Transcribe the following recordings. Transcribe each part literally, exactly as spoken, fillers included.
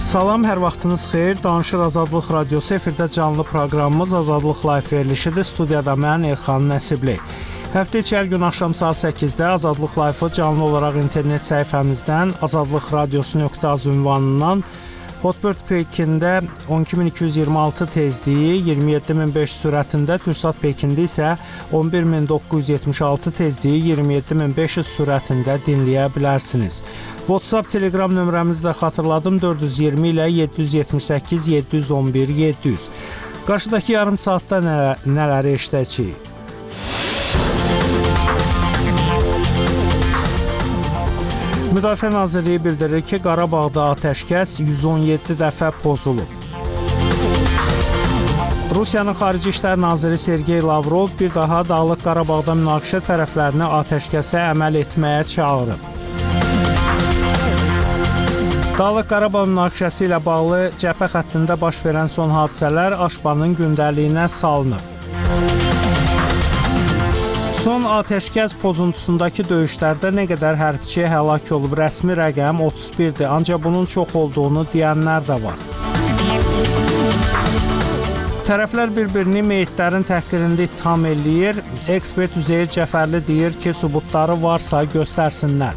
Salam, hər vaxtınız xeyir. Danışır Azadlıq Radiosu, efirdə canlı proqramımız Azadlıq Live verilişidir. Studiyada mən Elxan Nəsibli. Həftə içi hər gün axşam saat səkkizdə Azadlıq Live-ı canlı olaraq internet səhifəmizdən azadlıq radiosu nöqtə az ünvanından Hotbird Pekində on iki min iki yüz iyirmi altı tezliyi, iyirmi yeddi min beş yüz sürətində, Türksat Pekində isə on bir min doqquz yüz yetmiş altı tezliyi, iyirmi yeddi min beş yüz sürətində dinləyə bilərsiniz. WhatsApp, Telegram nömrəmizi də xatırladım, dörd yüz iyirmi ilə yeddi yüz yetmiş səkkiz yeddi yüz on bir yeddi yüz. Qarşıdakı yarım saatda nə, nələri eşidəcəyik? Müdafiə Nazirliyi bildirir ki, Qarabağda atəşkəs yüz on yeddi dəfə pozulub. Rusiyanın Xarici İşlər Naziri Sergey Lavrov bir daha Dağlıq Qarabağda münaqişə tərəflərini atəşkəsə əməl etməyə çağırıb. Dağlıq Qarabağ münaqişəsi ilə bağlı cəbhə xəttində baş verən son hadisələr Aşbanın gündəliyinə salınıb. Son atəşkəs pozuntusundakı döyüşlərdə nə qədər hərbiçi həlak olub, rəsmi rəqəm otuz birdir, ancaq bunun çox olduğunu deyənlər də var. Tərəflər bir-birini meyitlərin təhqirində ittiham eləyir. Ekspert Üzeyir Cəfərli deyir ki, sübutları varsa göstərsinlər.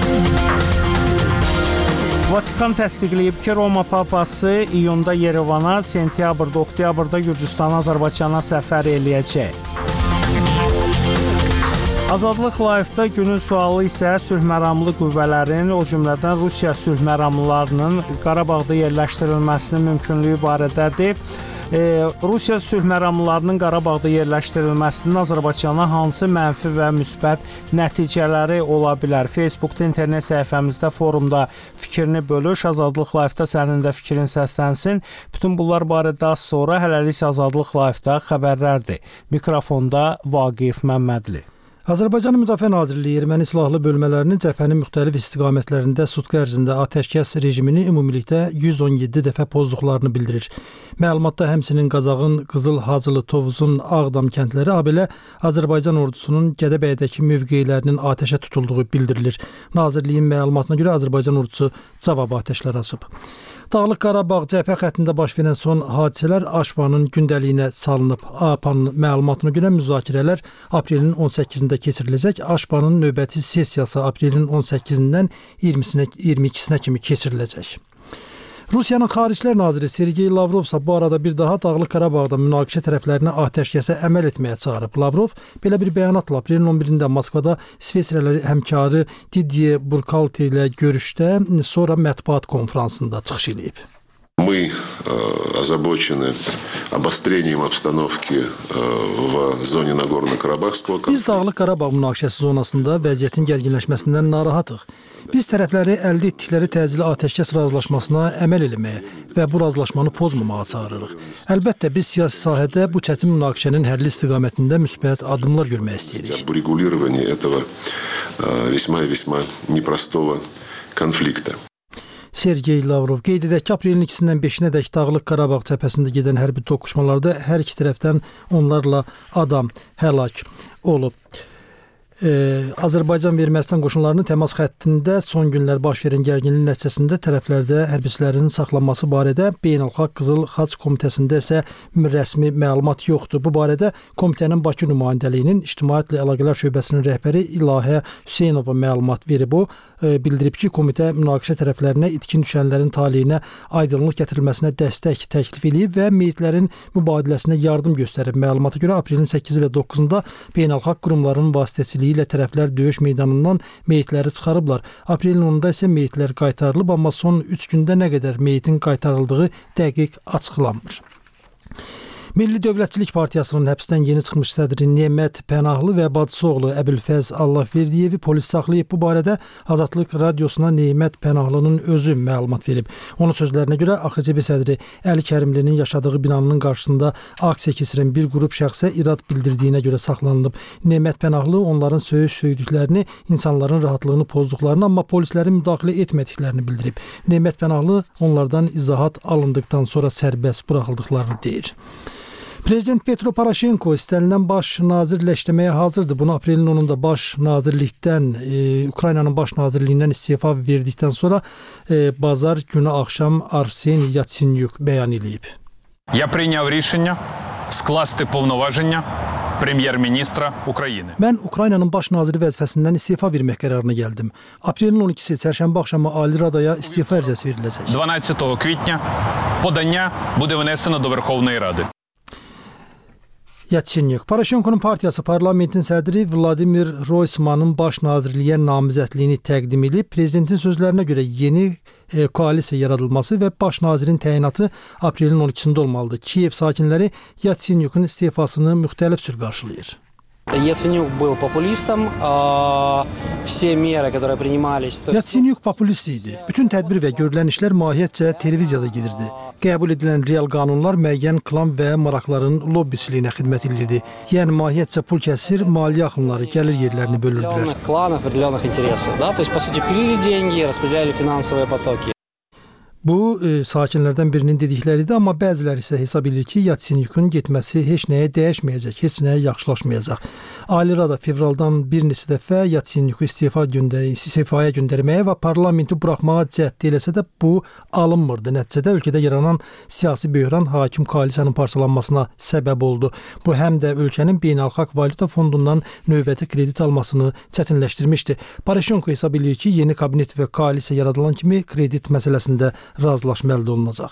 Vatikan təsdiqləyib ki, Roma Papası iyunda Yerevana, sentyabrda, oktyabrda Gürcüstana, Azərbaycana səfər eləyəcək. Azadlıq Live-da günün sualı isə sülh məramlı qüvvələrin, o cümlədən Rusiya sülh məramlılarının Qarabağda yerləşdirilməsinin mümkünlüyü barədədir. E, Rusiya sülh məramlılarının Qarabağda yerləşdirilməsinin Azərbaycana hansı mənfi və müsbət nəticələri ola bilər? Facebookda, internet səhifəmizdə, forumda fikrini bölüş. Azadlıq Live-da sənin də fikrin səslənsin. Bütün bunlar barədə az sonra hələlik Azadlıq Live-da xəbərlərdir. Mikrofonda Vaqif Məmmədli. Azərbaycan Müdafiə Nazirliyi erməni silahlı bölmələrinin cəbhənin müxtəlif istiqamətlərində sutqa ərzində atəşkəs rejimini ümumilikdə yüz on yeddi dəfə pozduqlarını bildirir. Məlumatda həmçinin Qazağın Qızıl Hacılı, Tovuzun, Ağdam kəndləri, habelə Azərbaycan ordusunun Gədəbəydəki mövqelərinin atəşə tutulduğu bildirilir. Nazirliyin məlumatına görə Azərbaycan ordusu cavab atəşlər açıb. Dağlıq Qarabağ cəbhə xəttində baş verən son hadisələr Aşbanın gündəliyinə salınıb. A P A-nın məlumatına görə müzakirələr aprelin on səkkizində keçiriləcək. Aşbanın növbəti sessiyası aprelin on səkkizindən iyirmisinə, iyirmi ikisinə kimi keçiriləcək. Rusiyanın Xaricilər Naziri Sergey Lavrov isə bu arada bir daha Dağlıq Qarabağda münaqişə tərəflərini atəşkəsə əməl etməyə çağırıb. Lavrov belə bir bəyanatla aprelin on birində Moskvada İsveçrəli həmkarı Didier Burkhalter ilə görüşdə, sonra mətbuat konfransında çıxış edib. Мы озабочены обострением обстановки в зоне Нагорно-Карабахского конфликта. Biz Dağlıq Qarabağ münaqişəsi zonasında vəziyyətin gərginləşməsindən narahatıq. Biz tərəfləri əldə etdikləri təcili atəşkəs razılaşmasına əməl eləməyə və bu razılaşmanı pozmamağa çağırırıq. Əlbəttə, biz siyasi sahədə bu çətin münaqişənin həlli istiqamətində müsbət addımlar görmək istəyirik. Bu regulирование этого весьма и весьма непростого конфликта. Sergey Lavrov qeyd edək ki, aprelin ikisindən beşinədək Dağlıq Qarabağ cəbhəsində gedən hərbi toqquşmalarda hər iki tərəfdən onlarla adam həlak olub. Ee, Azərbaycan və Ermənistan qoşunlarının təmas xəttində son günlər baş verən gərginlik nəticəsində tərəflərdə hərbiçilərin saxlanması barədə Beynəlxalq Qızıl Xaç Komitəsində isə rəsmi məlumat yoxdur. Bu barədə komitənin Bakı nümayəndəliyinin İctimaiyyətlə Əlaqələr şöbəsinin rəhbəri İlahə Hüseynova məlumat verib. O e, bildirib ki, komitə münaqişə tərəflərinə itkin düşənlərin taleyinə aydınlıq gətirilməsinə dəstək təklif edib və meyitlərin mübadiləsinə yardım göstərib. Məlumata görə aprelin səkkizi və doqquzunda beynəlxalq qurumların vasitəsilə ilə tərəflər döyüş meydanından meyitləri çıxarıblar. Aprelin onunda isə meyitlər qaytarılıb, amma son üç gündə nə qədər meyitin qaytarıldığı dəqiq açıqlanmır. Milli Dövlətçilik Partiyasının həbsdən yeni çıxmış sədri Nemət Pənahlı və bacısı oğlu Əbülfəz Allahverdiyevi polis saxlayıb. Bu barədə Azadlıq Radiosuna Nemət Pənahlının özü məlumat verib. Onun sözlərinə görə A X C B sədri Əli Kərimlinin yaşadığı binanın qarşısında aksiya keçirən bir qrup şəxsə irad bildirdiyinə görə saxlanılıb. Nemət Pənahlı onların söyüş söydüklərini, insanların rahatlığını pozduqlarını, amma polislərin müdaxilə etmədiklərini bildirib. Nemət Pənahlı onlardan izahat alındıqdan sonra sərbəst buraxıldıqlarını deyir. Prezident Petro Poroşenko istənilən baş nazirləşdirməyə hazırdır. Bunu aprelin onunda baş nazirlikdən, e, Ukraynanın baş nazirliyindən istifa verdikdən sonra e, bazar günü axşam Arseniy Yatsenyuk bəyan edib. Я прийняв рішення скласти повноваження Premyer-ministra Ukrayna. Mən Ukraynanın baş naziri vəzifəsindən istifa vermək qərarına gəldim. Aprelin on ikisi çərşənbə axşamı Ali Radaya istifa ərizəsi veriləcək. дванадцятого квітня подання буде внесено до Верховної Ради. Yatsenyuk, Poroşenkonun partiyası parlamentin sədri Vladimir Roysmanın baş nazirliyə namizədliyini təqdim edib. Prezidentin sözlərinə görə yeni e, koalisiya yaradılması və baş nazirin təyinatı aprelin on ikisində olmalıdır. Kiyev sakinləri Yatsenyukun istifasını müxtəlif cür qarşılayır. Яценюк был популистом, а все меры, которые принимались... Yatsenyuk populist idi. Bütün tədbir və görülən işlər mahiyyətcə televiziyada gedirdi. Qəbul edilən real qanunlar müəyyən klan və maraqların lobbiçiliyinə xidmət edirdi. Yəni mahiyyətcə pul kəsir, maliyyə axınları, gəlir yerlərini bölürdülər. Кланов, определенных интересов, да, то есть, по сути, пилили деньги, распределяли финансовые потоки. Bu e, sakinlərdən birinin dedikləridir, amma bəziləri isə hesab edir ki, Yatsenyukun getməsi heç nəyə dəyişməyəcək, heç nəyə yaxşılaşmayacaq. Ali Rada fevraldan bir neçə dəfə Yatsenyuku istifa göndər istifaya göndərməyə və parlamenti buraxmağa cəhd eləsə də bu alınmırdı. Nəticədə ölkədə yaranan siyasi böhran hakim koalisiyanın parçalanmasına səbəb oldu. Bu həm də ölkənin beynəlxalq valyuta fondundan növbəti kredit almasını çətinləşdirmişdi. Poroşenko hesab edir ki, yeni kabinet və koalisiya yaradılan kimi kredit məsələsində razılaşma əldə olunacaq.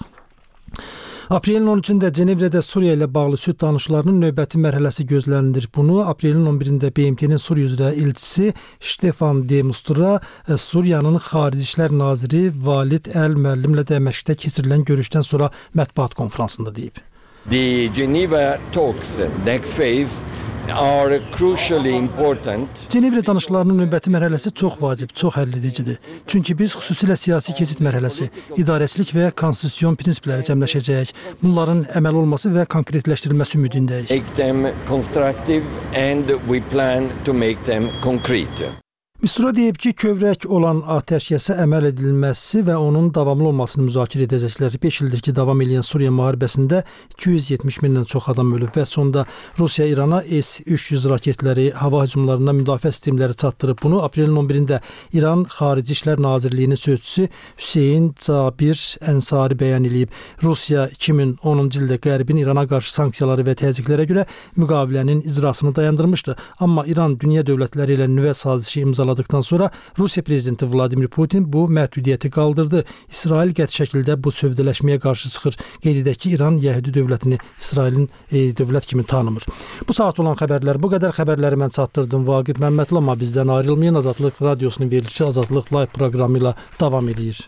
Aprelin on üçündə Cenevrədə Suriya ilə bağlı sülh danışıqlarının növbəti mərhələsi gözlənilir. Bunu aprelin on birində B M T-nin Suriya üzrə elçisi Stefan de Mistura Suriyanın Xarici İşlər naziri Valid Əl-Müəllimlə Dəməşqdə keçirilən görüşdən sonra mətbuat konfransında deyib. The Geneva talks, next phase, are crucially important. Cenevrə danışıqlarının növbəti mərhələsi çox vacib, çox həllədicidir. Çünki biz xüsusilə siyasi keçid mərhələsi, idarəçilik və konstitusiyon prinsipləri cəmləşəcəyik. Bunların əməl olması və konkretləşdirilməsi ümidindəyik. Make them constructive and we plan to make them concrete. Mistura deyib ki, kövrək olan atəşkəsə əməl edilməsi və onun davamlı olmasını müzakirə edəcəklər. beş ildir ki, davam edən Suriya müharibəsində iki yüz yetmiş mindən çox adam ölüb və sonda Rusiya İrana S üç yüz raketləri, hava hücumlarına müdafiə sistemləri çatdırıb. Bunu aprelin on birində İran Xarici İşlər Nazirliyinin sözçüsü Hüseyn Cabir Ənsari bəyan edib. Rusiya iki min onuncu ildə Qərbin İrana qarşı sanksiyaları və təzyiqlərə görə müqavilənin icrasını dayandırmışdı. Amma İran dünya dövlətləri ilə nüvə sazişi imzaladı. Dıktan sonra Rusiya prezidenti Vladimir Putin bu məhdudiyyəti qaldırdı. İsrail qəti şəkildə bu sövdələşməyə qarşı çıxır. Qeyd edək ki, İran Yəhudi dövlətini İsrailin e, dövlət kimi tanımır. Bu saat olan xəbərlər bu qədər. Xəbərləri mən çatdırdım. Vaqif Məmmədli, amma bizdən ayrılmayın. Azadlıq Radiosunun verilişi Azadlıq Live proqramı ilə davam edir.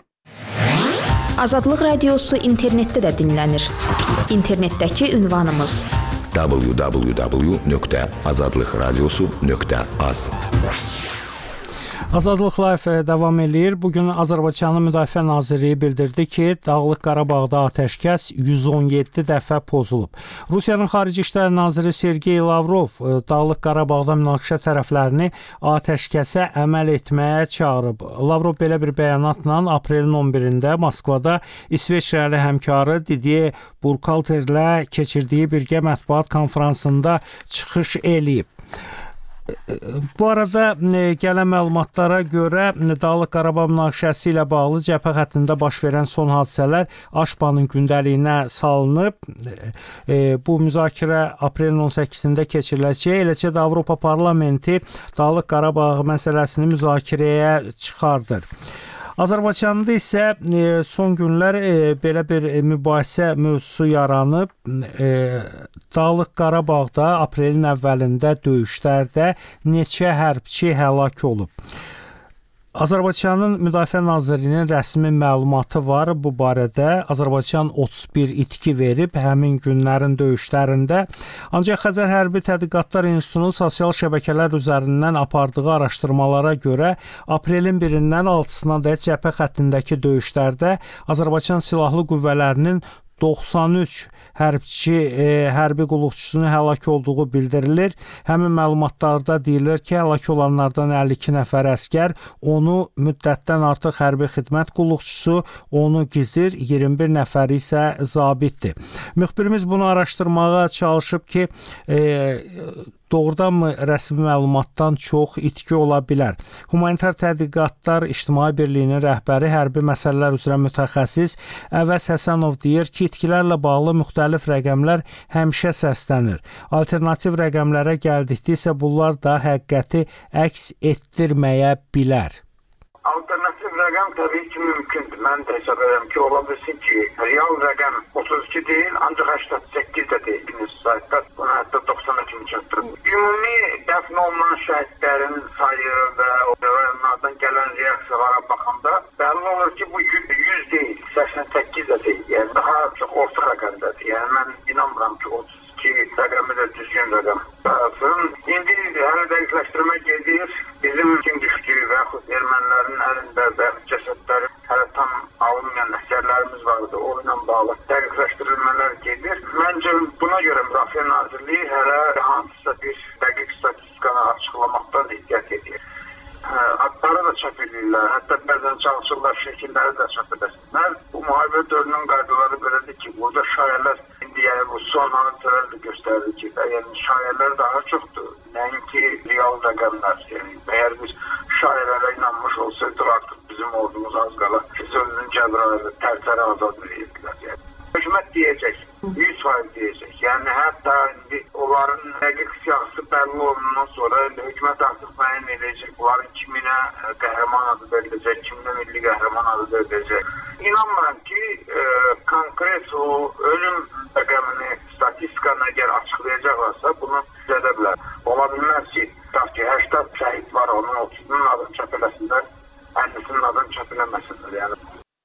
Azadlıq Radiosu internetdə də dinlənir. İnternetdəki ünvanımız w w w nöqtə azadlıqradiosu nöqtə az. Azadlıq Live davam edir. Bugün Azərbaycanın Müdafiə Nazirliyi bildirdi ki, Dağlıq Qarabağda atəşkəs yüz on yeddi dəfə pozulub. Rusiyanın Xarici İşlər Naziri Sergey Lavrov Dağlıq Qarabağda münaqişə tərəflərini atəşkəsə əməl etməyə çağırıb. Lavrov belə bir bəyanatla aprelin on birində Moskvada İsveçrəli həmkarı Didier Burkhalterlə keçirdiyi birgə mətbuat konfransında çıxış eləyib. Bu arada gələn məlumatlara görə Dağlıq Qarabağ münaqişəsi ilə bağlı cəbhə xəttində baş verən son hadisələr Aşbanın gündəliyinə salınıb. Bu müzakirə aprelin on səkkizində keçiriləcək. Eləcə də Avropa Parlamenti Dağlıq Qarabağ məsələsini müzakirəyə çıxardır. Azərbaycanda isə son günlər belə bir mübahisə mövzusu yaranıb. Dağlıq Qarabağda aprelin əvvəlində döyüşlərdə neçə hərbçi həlak olub. Azərbaycanın Müdafiə Nazirliyinin rəsmi məlumatı var bu barədə. Azərbaycan otuz bir itki verib həmin günlərin döyüşlərində. Ancaq Xəzər Hərbi Tədqiqatlar İnstitutunun sosial şəbəkələr üzərindən apardığı araşdırmalara görə aprelin birindən altısına dək cəbhə xəttindəki döyüşlərdə Azərbaycan Silahlı Qüvvələrinin doxsan üç hərbçi, e, hərbi qulluqçusunun həlak olduğu bildirilir. Həmin məlumatlarda deyilir ki, həlak olanlardan əlli iki nəfər əskər, onu müddətdən artıq hərbi xidmət qulluqçusu, onu gizir, iyirmi bir nəfəri isə zabitdir. Müxbirimiz bunu araşdırmağa çalışıb ki, e, doğrudanmı rəsmi məlumatdan çox itki ola bilər? Humanitar Tədqiqatlar İctimai Birliyinin rəhbəri, hərbi məsələlər üzrə mütəxəssis Əvəz Həsənov deyir ki, itkilərlə bağlı müxtəlif rəqəmlər həmişə səslənir. Alternativ rəqəmlərə gəldikdə isə bunlar da həqiqəti əks etdirməyə bilər. Alternativ rəqəm təbii ki mümkündür. Mən də hesab edirəm ki, ola bilsin ki, real rəqəm otuz iki deyil, ancaq səksən səkkiz də deyil. Saytda bunu hətta doxsana kimi çatdırır. Ümumi dəfn olunan şəhidlərin sayı və onlardan gələn reaksiyalara baxanda bəlli olur ki, bu yüz deyil, səksən səkkiz də deyil. Yəni daha çox orta rəqəmdədir. Yəni mən inanmıram ki, otuz iki rəqəmi də düzgün rəqəm. İndi hələ dəqiqləşdirmə gedir. Bizim kim düşdüyü və yaxud ermənilərin əlində və cəsədləri hələ tam alınmayan əsərlərimiz vardı. O ilə bağlı dəqiqləşdirilmələr gedir. Məncə buna görə Müdafiə Nazirliyi hələ hansısa bir dəqiq statistikanı açıqlamaqdan ehtiyat edir. Adları da çap edirlər, hətta bəzən çalışırlar şəkilləri də çap edəsinlər. Bu müharibə dövrünün qaydaları belədir ki, burada şayələr, indi yəni bu son hadisələr də göstərir ki, yəni şayələr daha çoxdur. Nəinki real rəqəmlər. Yəni, əgər biz şayələrə inanmış olsaydıq, artıq bizim ordumuz az qala Füzulinin Cəbraylı tərtəri azad edirdilər. Yəni, hökumət deyəcək, yüz faiz deyəcək. Yəni, hətta indi onların dəqiq siyasi bəlli olundan sonra hökumət artıq müəyyən edəcək. Bunların kiminə qəhrəman adı veriləcək, kiminə milli qəhrəman adı veriləcək. İnanmıram ki, e, konkret o ölüm rəqəmini statistikana əgər açıqlayacaqlarsa, bunu edə bilər. Ola bilməz ki, səksən şəhid var, onun otuzunun adını çap eləsinlər, əllisinin adını çap eləməsinlər. Yəni.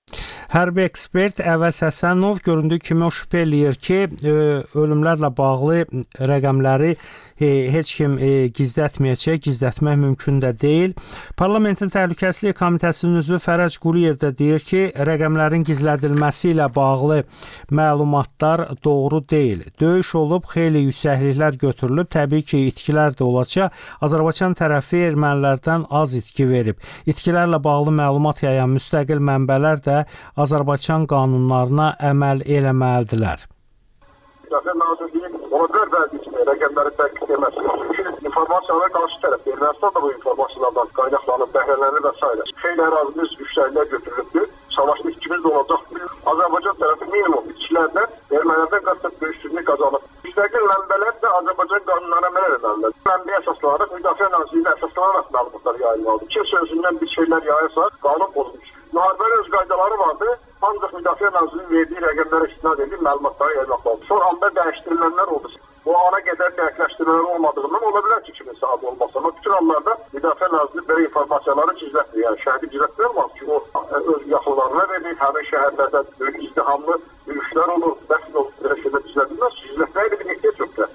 Hərbi ekspert Əvəz Həsənov göründüyü kimi o şübhə eləyir ki, e, ölümlərlə bağlı rəqəmləri e, heç kim e, gizlətməyəcək, gizlətmək mümkün də deyil. Parlamentin Təhlükəsizlik Komitəsinin üzvü Fərəc Quliyev də deyir ki, rəqəmlərin gizlədilməsi ilə bağlı məlumatlar doğru deyil. Döyüş olub, xeyli yüksəkliklər götürülüb, təbii ki, itkilər də olacaq. Azərbaycan tərəfi ermənilərdən az itki verib. İtkilərlə bağlı məlumat yayan müstəqil mənbələr də Azərbaycan qanunlarına əməl eləməlidirlər. Müdafiə Nazirliyi ona görə bəzi rəqəmləri dəqiq deməsi. Çünki informasiyalar qarşı tərəf, Ermənistan da bu informasiyalardan qaynaqlanıb, bəhrələnir və s. Xeyli ərazimiz yüksəkliyə götürülübdür. Savaşda itkimiz də olacaqdır. Azərbaycan tərəfi minimum itkilərlə ermənilərdən qatıb böyüklüyünü qazanıb. Müstəqil mənbələr də Azərbaycan qanunlarına əməl eləməlidir. Mənbəyə əsaslanaraq Müdafiə Nazirliyinə əsaslanaraq məlumatlar yayılmalıdır. Kim sözündən bir şeylər yayırsa, qanun pozulur. Müharibənin öz qaydaları vardı, ancaq Müdafiə Nazirliyinin verdiyi rəqəmlərə istinad edib məlumatları yayılmaqdadır. Sonra anda dəyişdirilənlər oldu. Bu ana qədər dəqiqləşdirmələr olmadığından ola bilər ki, kimin saat olmasa. Amma bütün hallarda Müdafiə Nazirliyi belə informasiyaları gizlətmir. Yəni şəhidi gizlətmir ki, o öz yaxınlarına verir, həmin şəhərlərdə böyük izdihamlı yürüyüşlər olur, dəfn olur, belə şeylər gizlədilməz. Gizlətməyə bir ehtiyac yoxdur.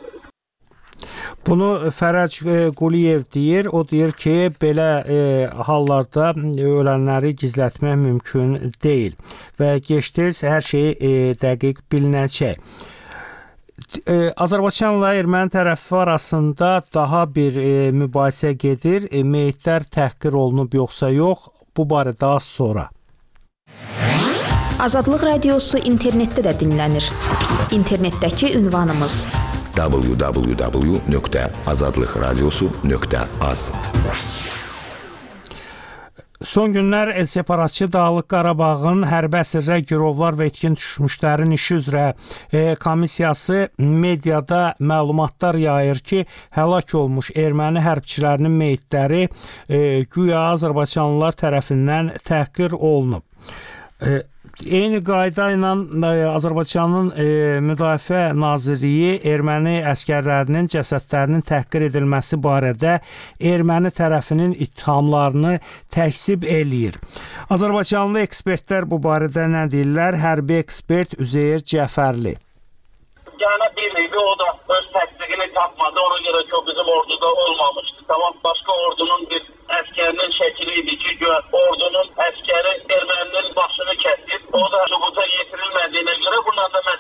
Bunu Fərəc Quliyev deyir. O deyir ki, belə e, hallarda ölənləri gizlətmək mümkün deyil və gec-tez hər şey e, dəqiq bilinəcək. E, Azərbaycanla erməni tərəfi arasında daha bir e, mübahisə gedir. E, meyitlər təhqir olunub yoxsa yox? Bu barədə az sonra. Azadlıq Radiosu internetdə də dinlənir. İnternetdəki ünvanımız w w w nöqtə azadlıq radiosu nöqtə az. Son günlər separatçı Dağlıq Qarabağın hərbi əsirlər, girovlar və itkin düşmüşlərin işi üzrə e, komissiyası mediada məlumatlar yayır ki, həlak olmuş erməni hərbçilərinin meyitləri e, güya Azərbaycanlılar tərəfindən təhqir olunub. E, Eyni qayda ilə Azərbaycanın e, Müdafiə Nazirliyi erməni əskərlərinin cəsədlərinin təhqir edilməsi barədə erməni tərəfinin ittihamlarını təkzib eləyir. Azərbaycanlı ekspertlər bu barədə nə deyirlər? Hərbi ekspert Üzeyir Cəfərli. Yəni birliyi o da öz təsdiqini tapmadı. Ona görə ki, o bizim orduda olmamışdı. Tamam, başqa ordunun bir əskərinin şəkili idi ki, ordunun əskəri erməninin başını kəsib. O da sübuta yetirilmədiyinə görə bundan da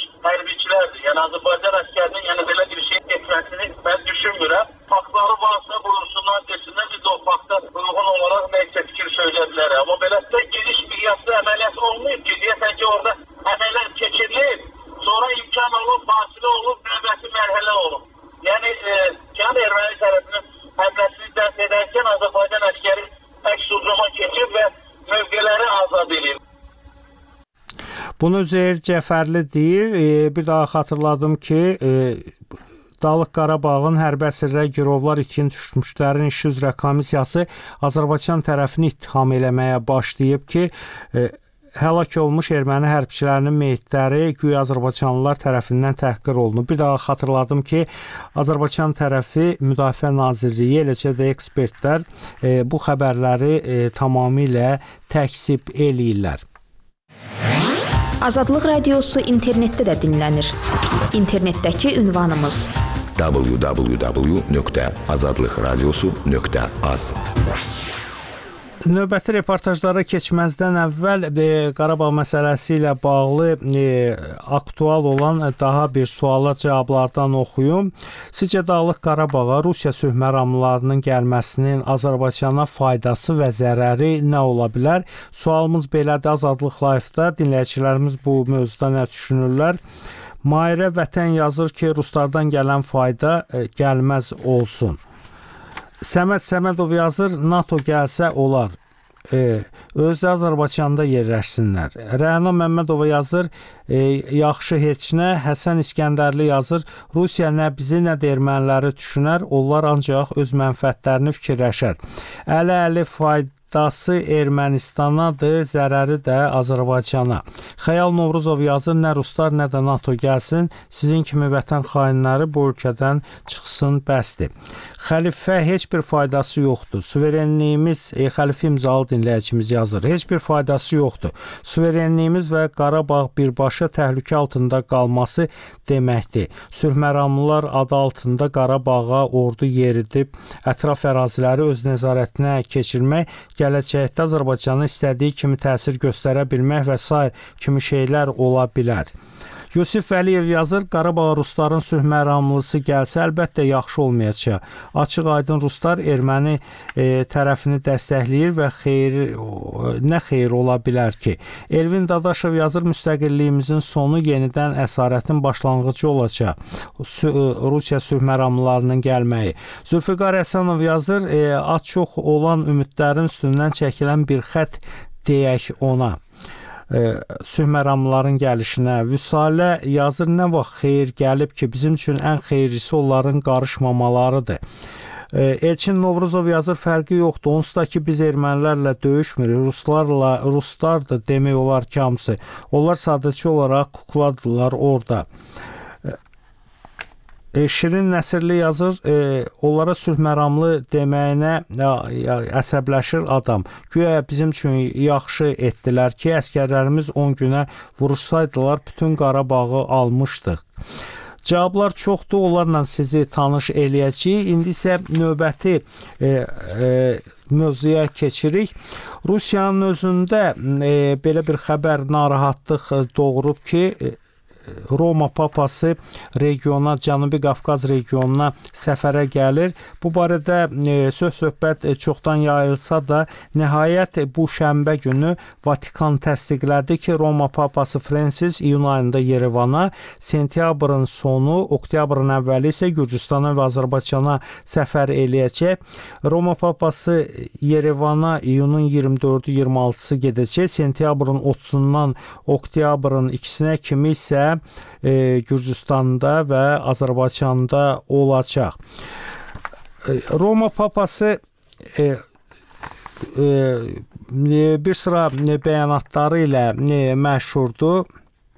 hərbiçilərdir. Yəni Azərbaycan əskərinin yəni belə bir şey etməsini mən düşünmürəm. Faktları varsa bulunsunlar, desinlər, biz də o fakta uyğun olaraq neysə fikir söyləyə bilərək. Amma belə də geniş miqyaslı əməliyyat olmayıb ki, deyəsən ki, orada əməliyyat keçirilir, sonra imkan olub, fasilə olub, növbəti mərhələ olub. Yəni, e, yəni erməni tərəfinin həmləsini dərs edərkən Azərbaycan əskəri əks ucuma keçib və mövqeləri azad edir. Bunu Zeyir Cəfərli deyir. E, bir daha xatırladım ki, e, Dağlıq Qarabağın hərbi əsirlər, girovlar, itkin düşmüşlərin işi üzrə komissiyası Azərbaycan tərəfini ittiham eləməyə başlayıb ki, e, həlak olmuş erməni hərbçilərinin meyitləri güya Azərbaycanlılar tərəfindən təhqir olunub. Bir daha xatırladım ki, Azərbaycan tərəfi Müdafiə Nazirliyi, eləcə də ekspertlər e, bu xəbərləri e, tamamilə təkzib eləyirlər. Azadlıq Radiosu internetdə də dinlənir. İnternetdəki ünvanımız w w w nöqtə azadlıq radiosu nöqtə az. Növbəti reportajlara keçməzdən əvvəl e, Qarabağ məsələsi ilə bağlı e, aktual olan daha bir suala cavablardan oxuyum. Sizcə Dağlıq Qarabağa Rusiya sülh məramlarının gəlməsinin Azərbaycana faydası və zərəri nə ola bilər? Sualımız belədir. Azadlıq Live-da dinləyicilərimiz bu mövzuda nə düşünürlər? Mahirə Vətən yazır ki, Ruslardan gələn fayda e, gəlməz olsun. Səməd Səmədov yazır, NATO gəlsə olar. E, özdə Azərbaycanda yerləşsinlər. Rəna Məmmədova yazır, e, yaxşı heç nə. Həsən İskəndərli yazır, Rusiya nə bizi, nə də erməniləri düşünər, onlar ancaq öz mənfəətlərini fikirləşər. Əli Əli fayda Dası Ermənistanadır, zərəri də Azərbaycana. Xəyal Novruzov yazır, nə Ruslar, nə də NATO gəlsin, sizin kimi vətən xainləri bu ölkədən çıxsın, bəsdir. Xəlifə heç bir faydası yoxdur. Suverenliyimiz, e, Xəlifə imzalı dinləyicimiz yazır, heç bir faydası yoxdur. Suverenliyimiz və Qarabağ birbaşa təhlükə altında qalması deməkdir. Sülh məramlılar adı altında Qarabağa ordu yeridib, ətraf əraziləri öz nəzarətinə keçirmək, gələcəkdə Azərbaycanın istədiyi kimi təsir göstərə bilmək və sair kimi şeylər ola bilər. Yusif Vəliyev yazır, Qarabağ Rusların sülh məramlısı gəlsə əlbəttə yaxşı olmayacaq. Açıq aydın Ruslar erməni e, tərəfini dəstəkləyir və xeyri, nə xeyir ola bilər ki? Elvin Dadaşov yazır, müstəqilliyimizin sonu yenidən əsarətin başlanğıcı olacaq. Rusiya sülh məramlılarının gəlməyi. Zülfiqar Həsənov yazır, e, az çox olan ümidlərin üstündən çəkilən bir xətt deyək ona. E, sülh məramlıların gəlişinə. Vüsalə yazır, nə vaxt xeyir gəlib ki, bizim üçün ən xeyirlisi onların qarışmamalarıdır. E, Elçin Novruzov yazır, fərqi yoxdur. Onsuz da ki, biz ermənilərlə döyüşmürük, ruslarla, ruslardır demək olar ki, hamısı. Onlar sadəcə olaraq kukladırlar orada. E, Şirin Nəsirli yazır, e, onlara sülh məramlı deməyinə ya, ya, əsəbləşir adam. Güya bizim üçün yaxşı etdilər ki, əskərlərimiz on günə vuruşsaydılar, bütün Qarabağı almışdıq. Cavablar çoxdur, onlarla sizi tanış eləyəcəyik. İndi isə növbəti e, e, mövzuya keçirik. Rusiyanın özündə e, belə bir xəbər narahatlıq doğurub ki, e, Roma papası regiona, Cənubi Qafqaz regionuna səfərə gəlir. Bu barədə e, söz-söhbət e, çoxdan yayılsa da, nəhayət e, bu şənbə günü Vatikan təsdiqlədi ki, Roma papası Fransis iyun ayında Yerevana, sentyabrın sonu, oktyabrın əvvəli isə Gürcüstana və Azərbaycana səfər eləyəcək. Roma papası Yerevana iyunun iyirmi dördü iyirmi altısı gedəcək. Sentyabrın otuzundan oktyabrın ikisinə kimi isə E, Gürcüstanda və Azərbaycanda olacaq. E, Roma papası e, e, bir sıra bəyanatları ilə e, məşhurdur.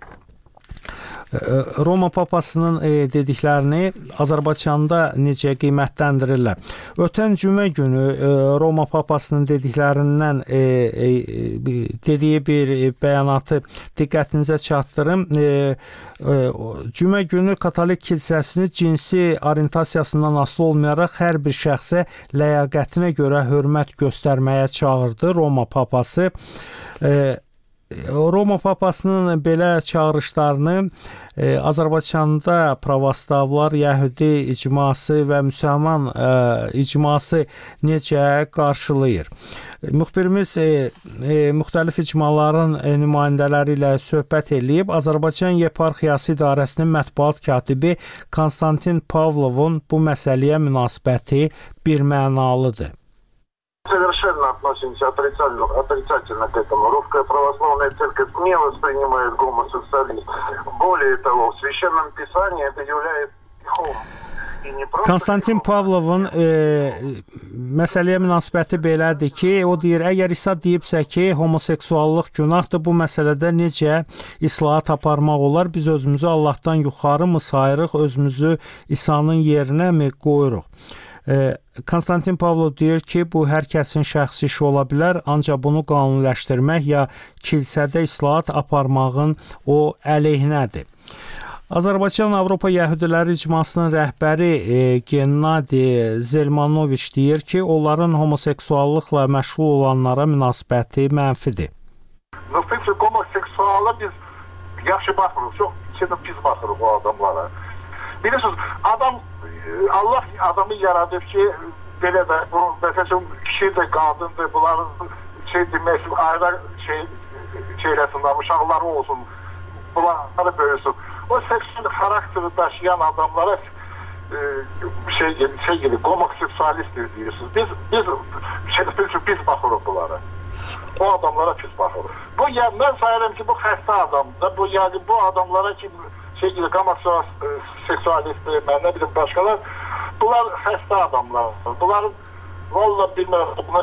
Roma papasının e, dediklərini Azərbaycanda necə qiymətləndirirlər. Ötən cümə günü e, Roma papasının dediklərindən e, e, dediyi bir bəyanatı diqqətinizə çatdırım. E, e, cümə günü Katolik kilsəsini cinsi orientasiyasından asılı olmayaraq hər bir şəxsə ləyaqətinə görə hörmət göstərməyə çağırdı Roma papası. E, Roma papasının belə çağırışlarını e, Azərbaycanda pravostavlar, Yəhudi icması və müsəlman e, icması necə qarşılayır? Müxbirimiz e, e, müxtəlif icmaların e, nümayəndələri ilə söhbət eləyib. Azərbaycan Yeparxiyası İdarəsinin mətbuat katibi Konstantin Pavlovun bu məsələyə münasibəti birmənalıdır. Совершенно относимся отрицательно, отрицательно к этому. Русская православная церковь не воспринимает гомосексуализм. Более того, в Священном Писании это является грехом. Konstantin Pavlovun e, məsələyə münasibəti belədir ki, o deyir, əgər İsa deyibsə ki, homoseksuallıq günahdır, bu məsələdə necə islahat aparmaq olar? Biz özümüzü Allahdan yuxarı mı sayırıq, özümüzü İsa'nın yerinə mi qoyuruq? Konstantin Pavlov deyir ki, bu hər kəsin şəxsi işi ola bilər, ancaq bunu qanuniləşdirmək ya kilsədə islahat aparmağın o əleyhinədir. Azərbaycan Avropa Yəhudiləri icmasının rəhbəri e, Gennadi Zelmanoviç deyir ki, onların homoseksuallıqla məşğul olanlara münasibəti mənfidir. No, w принципе, homoseksuala biz yaxşı baxırıq, çox içində pis baxırıq o adamlara. Bilirsiniz, adam Allah adamı yaradıb ki, belə də, bu, məsələn, kişi də qadındır, bunların şey demək, ayrı şey, şeyləsinlər, uşaqları olsun, bunları böyüsün. O seksual xarakteri daşıyan adamlara e, şey, şey gibi, homoseksualist diyorsunuz. Biz, biz, şey, biz baxırıq bunlara. O adamlara pis baxırıq. Bu, yani, mən sayarım ki, bu xəstə adamdır. Bu, yani, bu adamlara ki, şey gibi, homoseksualist, mən nə bilim, başqalar, bunlar xəstə adamlar. Bunların, valla bilməm, bunlar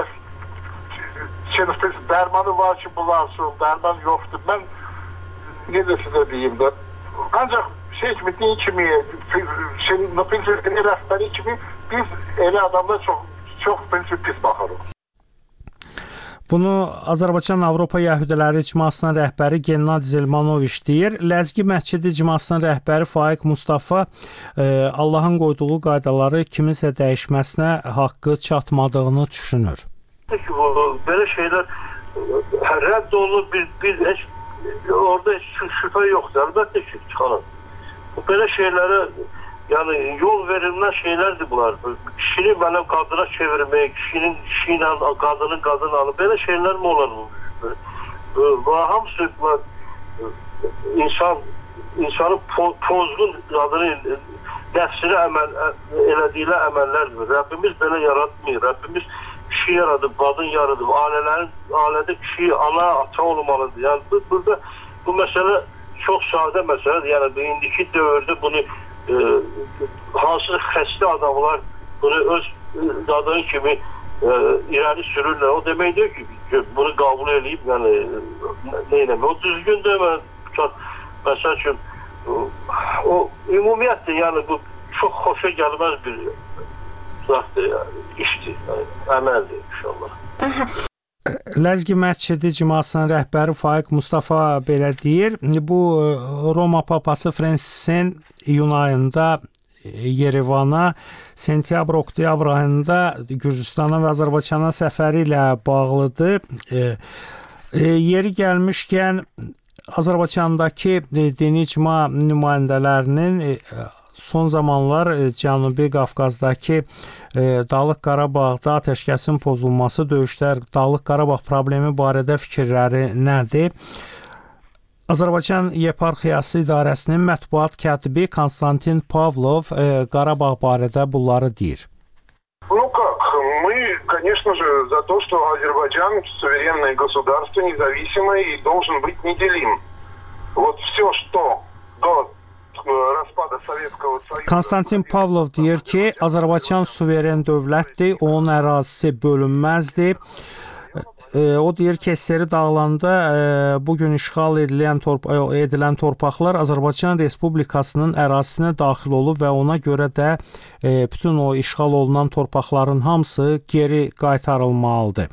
şey, dərmanı var ki, bularsın, dərman yoxdur. Mən, ne de sizə deyim də, ancaq şey kimi, din kimi, şey, prinsipini rəhbəri kimi biz elə adamlar çox, çox prinsip pis baxırıq. Bunu Azərbaycan Avropa Yəhudiləri icmasının rəhbəri Gennadi Zelmanoviç deyir. Ləzgi məscidi icmasının rəhbəri Faiq Mustafa e, Allahın qoyduğu qaydaları kiminsə dəyişməsinə haqqı çatmadığını düşünür. Belə şeylər rədd olunur, biz, biz heç orada heç şübhə yoxdur, əlbəttə ki, çıxarır. Belə şeylərə, yəni yol verilmən şeylərdir bunlar. Kişini mənə qadına çevirmək, kişinin kişi ilə qadının qadını alıb, belə şeylər mi olur? Və hamısı insan, insanın po pozğun qadını, nəfsini əməl, elədiylə əməllərdir. Rəbbimiz belə yaratmıyor. Rəbbimiz kişi yaradıb, qadın yaradıb, ailələrin, ailədə kişi, ana, ata olmalıdır. Yəni, bu, burada bu məsələ çox sadə məsələdir. Yəni, indiki dövrdə bunu e, hansı xəstə adamlar bunu öz qadını kimi e, irəli sürürlər. O deməkdir ki, bunu qəbul edib, yəni, nə eləmək. O düzgündür, məsəl üçün, o ümumiyyətdir, yəni, bu çox xoşa gəlməz bir zaxdır, işdir, əməldir inşallah. Ləzgi məscidi icmasının rəhbəri Faiq Mustafa belə deyir. Bu Roma papası Fransisin iyun ayında Yerevana, sentyabr-oktyabr ayında Gürcüstana və Azərbaycana səfəri ilə bağlıdır. E, e, yeri gəlmişkən Azərbaycandakı dini icma nümayəndələrinin e, son zamanlar Cənubi Qafqazdakı e, Dağlıq Qarabağda atəşkəsin pozulması, döyüşlər, Dağlıq Qarabağ problemi barədə fikirləri nədir? Azərbaycan Yeparxiyası İdarəsinin mətbuat katibi Konstantin Pavlov e, Qarabağ barədə bunları deyir. Ну как, мы, конечно же, за то, что Азербайджан суверенное государство, независимое и должен быть неделим. Вот все, что до Konstantin Pavlov deyir ki, Azərbaycan suveren dövlətdir, onun ərazisi bölünməzdir. O deyir ki, S S R dağılanda bugün işğal edilən, torp edilən torpaqlar Azərbaycan Respublikasının ərazisinə daxil olub və ona görə də bütün o işğal olunan torpaqların hamısı geri qaytarılmalıdır.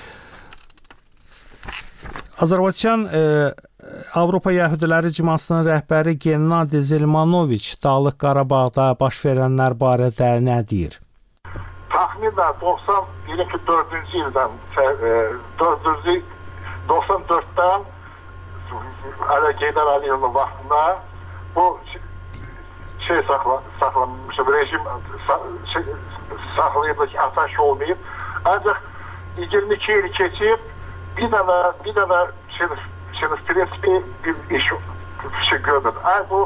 Azərbaycan Avropa Yəhudiləri icmasının rəhbəri Gennadi Zelmanoviç Dağlıq Qarabağda baş verənlər barədə nə deyir? Təxminən doxsan dördüncü ildən doxsan dörddən Ələ Heydər Əliyevin vaxtında bu şey saxla, saxlanmışdı, rejim şey, saxlayırdı ki, ateş olmayıb. Ancaq iyirmi iki il keçib, bir dənə, bir dənə şey, şey, prinsipi bir iş şey görmedi. Yani bu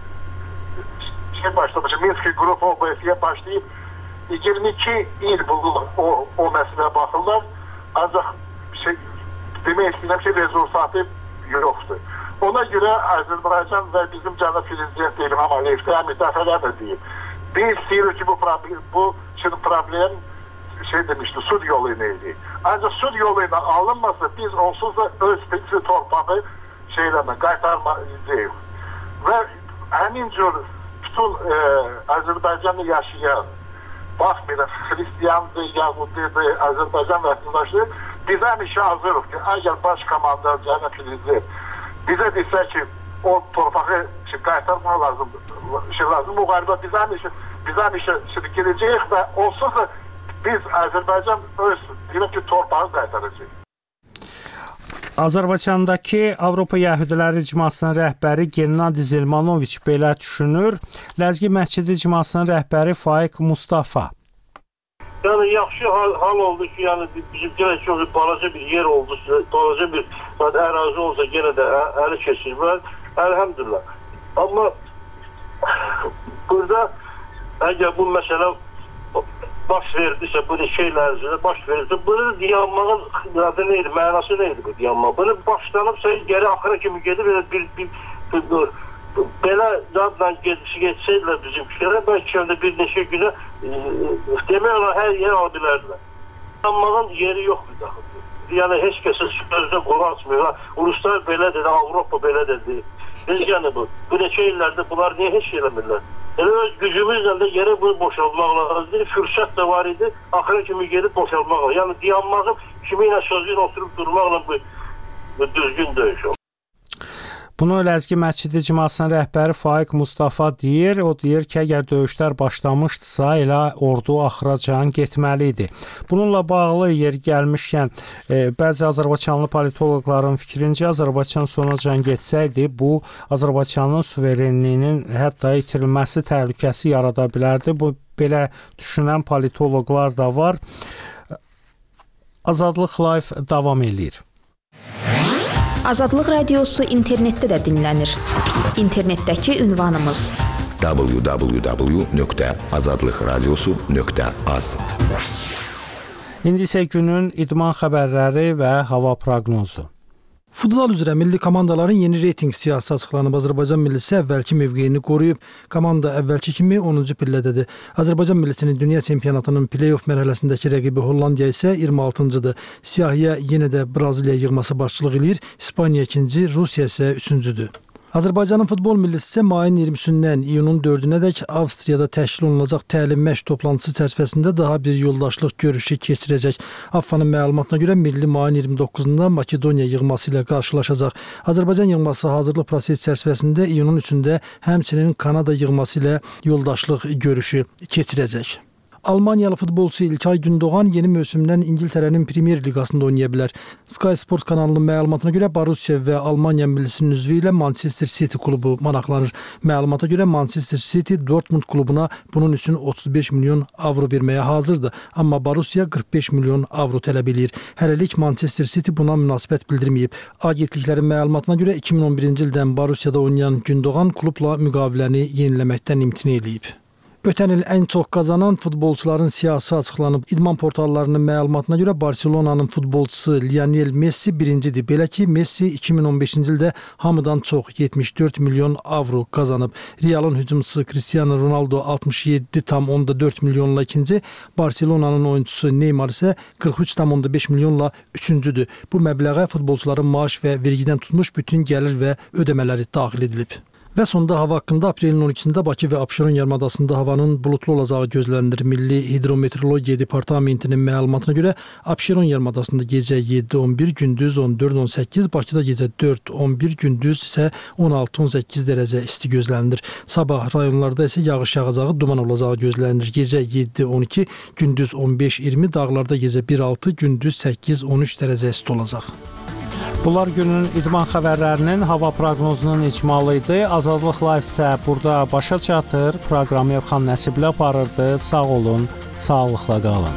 şey başlamış, Minski Grup O B S'ye başlayıb iyirmi iki il bu o, o məsələyə baxırlar. Ancaq şey, demək istəyirəm ki, rezultatı yoxdur. Ona görə Azərbaycan və bizim cənab prezident İlham Əliyev müdafiələr deyib. Biz istəyirik ki, bu problem, bu şimdi problem şey demişti, sud yolu neydi? Ancaq sud yoluyla alınmasa biz onsuz da öz spesifik torpağı şeyləmə, qaytarmayacağıq. Və həmin cür bütün e, Azərbaycanlı yaşayan, baxmayın, Hristiyandır, Yahudidir, Azərbaycan vətəndaşı, biz həmişə hazırıq ki, əgər baş komandar cənab prezident bizə desə ki, o torpağı şey, qaytarmaq lazımdır, şey lazım, müqaribə biz həmişə, biz həmişə şey, girəcəyik və onsuz da biz Azərbaycan öz deyək ki, torpağı qaytaracaq. Azərbaycandakı Avropa Yəhudiləri İcmasının rəhbəri Gennadi Zelmanoviç belə düşünür. Ləzgi Məscidi İcmasının rəhbəri Faiq Mustafa. Yəni yaxşı hal, hal oldu ki, yəni bizim yenə çox balaca bir yer oldu, balaca bir ərazi olsa yenə də əli keçirmək. Əlhəmdülillah. Amma burada əgər bu məsələ baş verdisə, bu şeylər üzrə baş verirsə, bunu dayanmağın adı neydi, mənası neydi bu dayanmaq? Bunu başlanıbsa geri axıra kimi gedib bir, bir, bir, bir, bir belə zadla geçsəydilər bizimkilərə, bəlkə bir neçə günə e, demək olar hər yer ala bilərdilər. Dayanmağın yeri yoxdur daxil. Yəni heç kəsə sözdə qol açmıyor. Uluslar belə dedi, Avropa belə dedi. Biz yəni bu, bu neçə illərdə bunlar niyə heç şey eləmirlər? Elə öz gücümüzlə də yerə bunu boşaltmaq lazımdır. Fürsət də var idi, axıra kimi gedib boşaltmaq lazımdır. Yəni dayanmağın kimi ilə sözün oturub durmaqla bu, bu düzgün döyüş olur. Bunu Ləzgi Məscidi İcmasının rəhbəri Faiq Mustafa deyir. O deyir ki, əgər döyüşlər başlamışdısa, elə ordu axıracan getməli idi. Bununla bağlı yer gəlmişkən, e, bəzi Azərbaycanlı politoloqların fikrincə Azərbaycan sonacan getsəydi, bu Azərbaycanın suverenliyinin hətta itirilməsi təhlükəsi yarada bilərdi. Bu belə düşünən politoloqlar da var. Azadlıq Live davam edir. Azadlıq Radiosu internetdə də dinlənir. İnternetdəki ünvanımız w w w nöqtə azadlıq radiosu nöqtə az. İndi isə günün idman xəbərləri və hava proqnozu. Futsal üzrə milli komandaların yeni reyting siyahısı açıqlanıb. Azərbaycan millisi əvvəlki mövqeyini qoruyub. Komanda əvvəlki kimi onuncu pillədədir. Azərbaycan millisinin dünya çempionatının play-off mərhələsindəki rəqibi Hollandiya isə iyirmi altıncıdır. Siyahıya yenə də Braziliya yığması başçılıq edir. İspaniya ikinci, Rusiya isə üçüncüdür. Azərbaycanın futbol millisi isə mayın iyirmisindən iyunun dördünədək Avstriyada təşkil olunacaq təlim məşq toplantısı çərçivəsində daha bir yoldaşlıq görüşü keçirəcək. AFFA-nın məlumatına görə milli mayın iyirmi doqquzunda Makedoniya yığması ilə qarşılaşacaq. Azərbaycan yığması hazırlıq prosesi çərçivəsində iyunun üçündə həmçinin Kanada yığması ilə yoldaşlıq görüşü keçirəcək. Almaniyalı futbolçu İlkay Gündoğan yeni mövsümdən İngiltərənin Premier Liqasında oynaya bilər. Sky Sport kanalının məlumatına görə Borussia və Almaniya millisinin üzvü ilə Manchester City klubu maraqlanır. Məlumata görə Manchester City Dortmund klubuna bunun üçün otuz beş milyon avro verməyə hazırdır. Amma Borussia qırx beş milyon avro tələb edir. Hələlik Manchester City buna münasibət bildirməyib. Agentliklərin məlumatına görə iki min on birinci ildən Borussiada oynayan Gündoğan klubla müqaviləni yeniləməkdən imtina eləyib. Ötən il ən çox qazanan futbolçuların siyahısı açıqlanıb. İdman portallarının məlumatına görə Barcelonanın futbolçusu Lionel Messi birincidir. Belə ki, Messi iki min on beşinci ildə hamıdan çox yetmiş dörd milyon avro qazanıb. Realın hücumçusu Cristiano Ronaldo altmış yeddi tam onda dörd milyonla ikinci, Barcelonanın oyuncusu Neymar isə qırx üç tam onda beş milyonla üçüncüdür. Bu məbləğə futbolçuların maaş və vergidən tutmuş bütün gəlir və ödəmələri daxil edilib. Və sonda hava haqqında aprelin on ikisində Bakı və Abşeron yarımadasında havanın bulutlu olacağı gözlənilir. Milli Hidrometeorologiya Departamentinin məlumatına görə Abşeron yarımadasında gecə yeddi on bir, gündüz on dörd on səkkiz, Bakıda gecə dörd on bir, gündüz isə on altı on səkkiz dərəcə isti gözlənilir. Sabah rayonlarda isə yağış yağacağı, duman olacağı gözlənilir. Gecə yeddi on iki, gündüz on beş iyirmi, dağlarda gecə bir altı, gündüz səkkiz on üç dərəcə isti olacaq. Bunlar günün idman xəbərlərinin hava proqnozunun icmalı idi. Azadlıq Live isə burada başa çatır. Proqramı Elxan Nəsibli aparırdı. Sağ olun, sağlıqla qalın.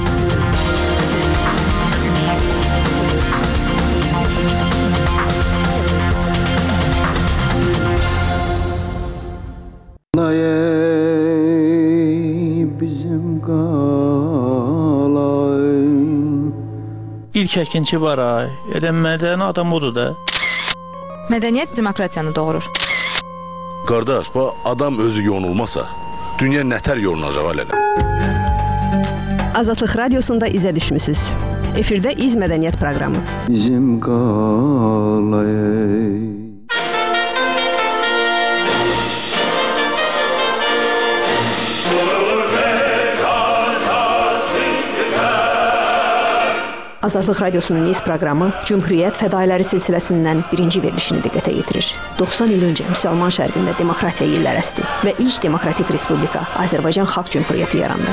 İlk əkinçi var ay, elə mədəni adam odur da. Mədəniyyət demokratiyanı doğurur. Qardaş, bu adam özü yonulmasa, dünya nətər yonulacaq alələ? Azadlıq Radiosunda izə düşmüsünüz. Efirdə İz Mədəniyyət proqramı. Bizim qalayı. Azadlıq Radiosunun İz proqramı Cümhuriyyət fədailəri silsiləsindən birinci verilişini diqqətə yetirir. doxsan il öncə Müsəlman şərqində demokratiya yillər əsdi və ilk demokratik respublika Azərbaycan Xalq Cümhuriyyəti yarandı.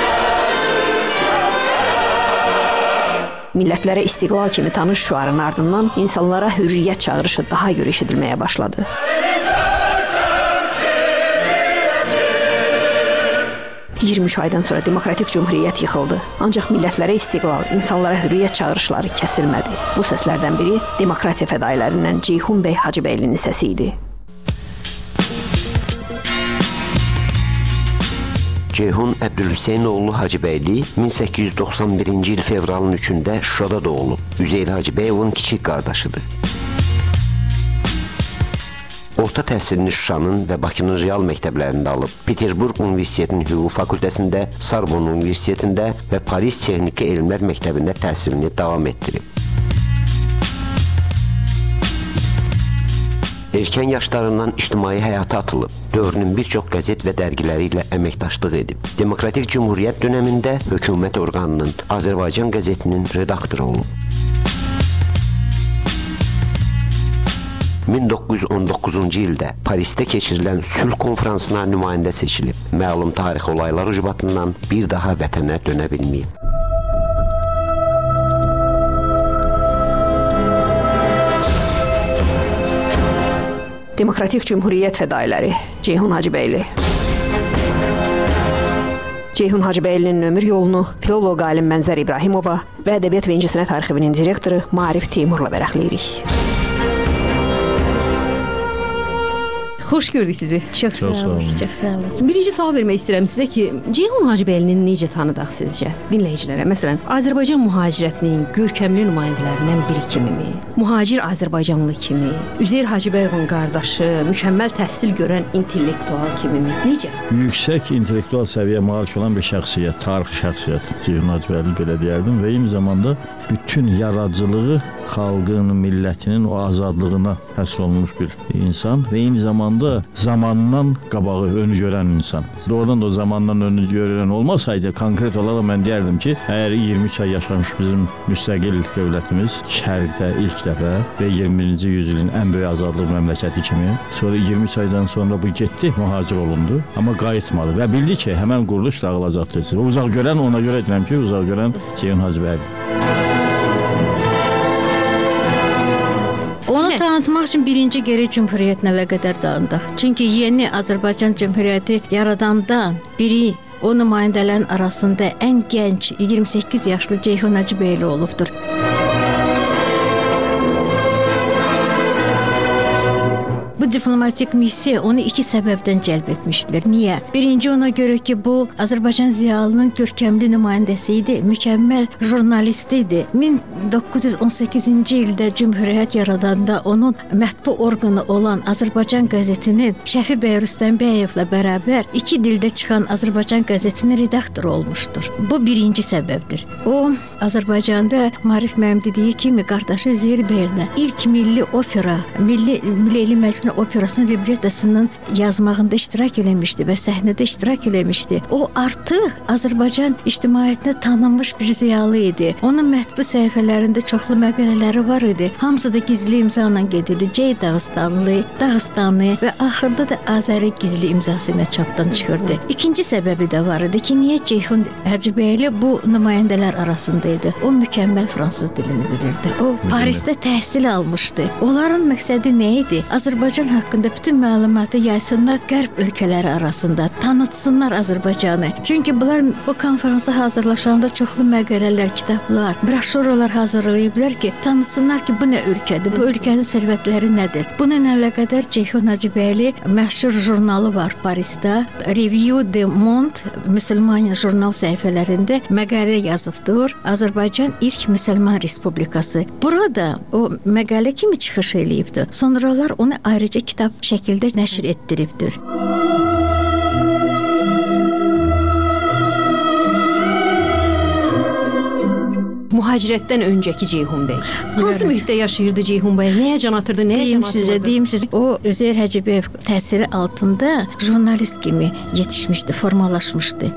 Millətlərə istiqlal kimi tanış şüarın ardından insanlara hürriyyət çağırışı daha görə eşidilməyə başladı. iyirmi üç aydan sonra demokratik cümhuriyyət yıxıldı. Ancaq millətlərə istiqlal, insanlara hürriyyət çağırışları kəsilmədi. Bu səslərdən biri demokratiya fədailərindən Ceyhun bəy Hacıbəylinin səsi idi. Ceyhun Əbdülhüseynoğlu Hacıbəyli min səkkiz yüz doxsan birinci il fevralın üçündə Şuşada doğulub. Üzeyir Hacıbəyovun kiçik qardaşıdır. Orta təhsilini Şuşanın və Bakının real məktəblərində alıb, Peterburq Universitetinin Hüquq Fakültəsində, Sorbonne Universitetində və Paris Texniki Elmlər Məktəbində təhsilini davam etdirib. Erkən yaşlarından ictimai həyata atılıb, dövrünün bir çox qəzet və dərgiləri ilə əməkdaşlıq edib. Demokratik Cümhuriyyət dönəmində hökumət orqanının Azərbaycan qəzetinin redaktoru olub. min doqquz yüz on doqquzuncu ildə Parisdə keçirilən sülh konferansına nümayəndə seçilib. Məlum tarix olaylar ucbatından bir daha vətənə dönə bilməyib. Demokratik Cümhuriyyət fədailəri Ceyhun Hacıbəyli. Ceyhun Hacıbəylinin ömür yolunu filoloq alim Mənzər İbrahimova və Ədəbiyyat və İncəsənət Arxivinin direktoru Maarif Teymurla vərəqləyirik. Xoş gördük sizi. Çox sağ olun. Çox sağ olun. Birinci sual vermək istəyirəm sizə ki, Ceyhun Hacıbəylini necə tanıdaq sizcə dinləyicilərə? Məsələn, Azərbaycan mühacirətinin görkəmli nümayəndələrindən biri kimimi? Mühacir Azərbaycanlı kimi? Üzeyir Hacıbəyovun qardaşı, mükəmməl təhsil görən intellektual kimimi? Necə? Yüksək intellektual səviyyə malik olan bir şəxsiyyət, tarixi şəxsiyyət Ceyhun Hacıbəyli belə deyərdim və eyni zamanda bütün yaradıcılığı xalqın, millətinin o azadlığına həsr olunmuş bir insan və eyni zamanda zamandan qabağı önü görən insan. Doğrudan da o zamandan önü görən olmasaydı, konkret olaraq mən deyərdim ki, əgər iyirmi üç ay yaşamış bizim müstəqil dövlətimiz şərqdə ilk dəfə və iyirmi birinci yüzilin ən böyük azadlıq məmləkəti kimi, sonra iyirmi üç aydan sonra bu getdi, mühacir olundu, amma qayıtmadı və bildi ki, həmən quruluş dağılacaqdır. O uzaq görən, ona görə edirəm ki, uzaq görən Ceyhun Hacıbəyli. Onu tanıtmaq üçün birinci geri Cümhuriyyətlə əlaqədar canındıq. Çünki yeni Azərbaycan Cümhuriyyəti yaradandan biri o nümayəndələrin arasında ən gənc iyirmi səkkiz yaşlı Ceyhun Hacıbəyli olubdur. Bu diplomatik missiya onu iki səbəbdən cəlb etmişdir. Niyə? Birinci ona görə ki, bu Azərbaycan ziyalının görkəmli nümayəndəsi idi, mükəmməl jurnalist idi. min doqquz yüz on səkkizinci ildə Cümhuriyyət yaradanda onun mətbu orqanı olan Azərbaycan qəzetinin Şəfi bəy Rüstəmbəyevlə bərabər iki dildə çıxan Azərbaycan qəzetinin redaktoru olmuşdur. Bu birinci səbəbdir. O, Azərbaycanda Maarif mənim dediyi kimi qardaşı Üzeyir bəylə ilk milli opera, milli, milli məcnun operasının librettosunun yazmağında iştirak eləmişdi və səhnədə iştirak eləmişdi. O artıq Azərbaycan ictimaiyyətinə tanınmış bir ziyalı idi. Onun mətbu səhifələrində çoxlu məqalələri var idi. Hamısı da gizli imza ilə gedirdi. C Dağıstanlı, Dağıstanlı və axırda da Azəri gizli imzası ilə çapdan çıxırdı. İkinci səbəbi də var idi ki, niyə Ceyhun Hacıbəyli bu nümayəndələr arasında idi? O mükəmməl fransız dilini bilirdi. O Parisdə təhsil almışdı. Onların məqsədi nə idi? Azərbaycan haqqında bütün məlumatı yaysınlar qərb ölkələri arasında, tanıtsınlar Azərbaycanı. Çünki bunlar bu konferansa hazırlaşanda çoxlu məqalələr, kitablar, broşuralar hazırlayıblar ki, tanıtsınlar ki, bu nə ölkədir, bu ölkənin sərvətləri nədir. Bununla əlaqədar Ceyhun Hacıbəyli məşhur jurnalı var Parisdə. Revue de Monde müsəlman jurnal səhifələrində məqalə yazıbdır. Azərbaycan ilk müsəlman respublikası. Burada o məqalə kimi çıxış eləyibdir. Sonralar onu ayrıca kitab şəkildə nəşr etdiribdir. Mühacirətdən öncəki Ceyhun bəy. Hansı mühitdə yaşayırdı Ceyhun bəy? Nəyə can atırdı? Nəyə deyim can sizə, atırdı? deyim sizə. O Üzeyir Hacıbəyev təsiri altında jurnalist kimi yetişmişdi, formalaşmışdı.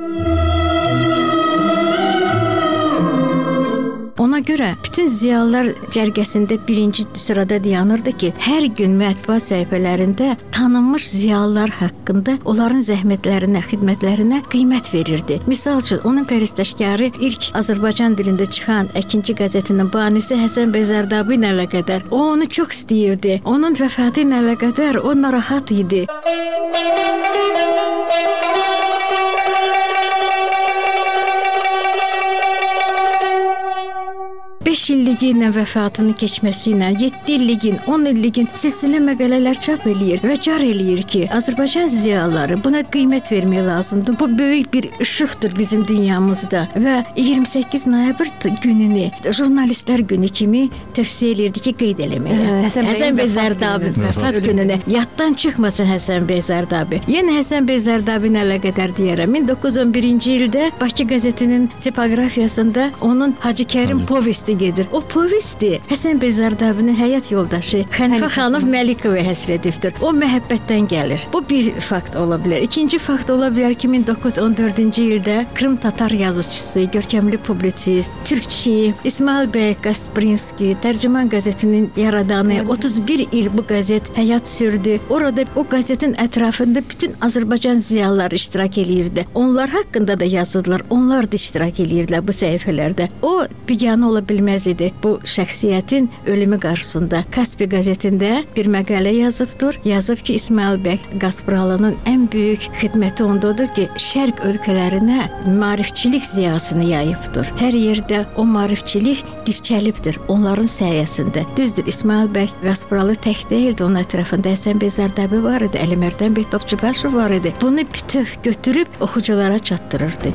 Ona görə bütün ziyalılar cərgəsində birinci sırada dayanırdı ki, hər gün mətbuat səhifələrində tanınmış ziyalılar haqqında onların zəhmətlərinə, xidmətlərinə qiymət verirdi. Misal üçün, onun pərəstişkarı ilk Azərbaycan dilində çıxan Əkinçi qəzetinin banisi Həsən bəy Zərdabi ilə əlaqədar. O onu çox istəyirdi. Onun vəfatı ilə əlaqədar o narahat idi. beş illiyin vəfatının keçməsi ilə yeddi illiyin, on illiyin silsilə məqalələr çap eləyir və car eləyir ki, Azərbaycan ziyalıları buna qiymət vermək lazımdır. Bu böyük bir işıqdır bizim dünyamızda və iyirmi səkkiz noyabr gününü jurnalistlər günü kimi tövsiyə elirdi ki, qeyd eləməyə. Həsən, Həsən bəy Zərdabi vəfat gününə yaddan çıxmasın Həsən bəy Zərdabi. Yenə Həsən bəy Zərdabi ilə əlaqədar deyərəm. min doqquz yüz on birinci ildə Bakı qəzetinin tipografiyasında onun Hacı Kərim povesti gedir. O povesti Həsən bəy Zərdabinin həyat yoldaşı Xənifə xanım Məlikova həsr edibdir. O məhəbbətdən gəlir. Bu bir fakt ola bilər. İkinci fakt ola bilər ki, min doqquz yüz on dördüncü ildə Krım Tatar yazıçısı, görkəmli publisist, türkçi İsmail bəy Qasprinski, Tərcüman qəzetinin yaradanı, otuz bir il bu qəzet həyat sürdü. Orada o qəzetin ətrafında bütün Azərbaycan ziyalıları iştirak eləyirdi. Onlar haqqında da yazırlar, onlar da iştirak eləyirdilər bu səhifələrdə. O biganə ola bilməz idi bu şəxsiyyətin ölümü qarşısında. Kaspi qəzetində bir məqalə yazıbdır. Yazıb ki, İsmail bəy Qaspıralının ən böyük xidməti ondadır ki, şərq ölkələrinə maarifçilik ziyasını yayıbdır. Hər yerdə o maarifçilik dirçəlibdir onların sayəsində. Düzdür, İsmail bəy Qaspıralı tək deyildi, onun ətrafında Həsən bəy Zərdabi var idi, Əlimərdən bəy Topçubaşov var idi. Bunu bütöv götürüb oxuculara çatdırırdı.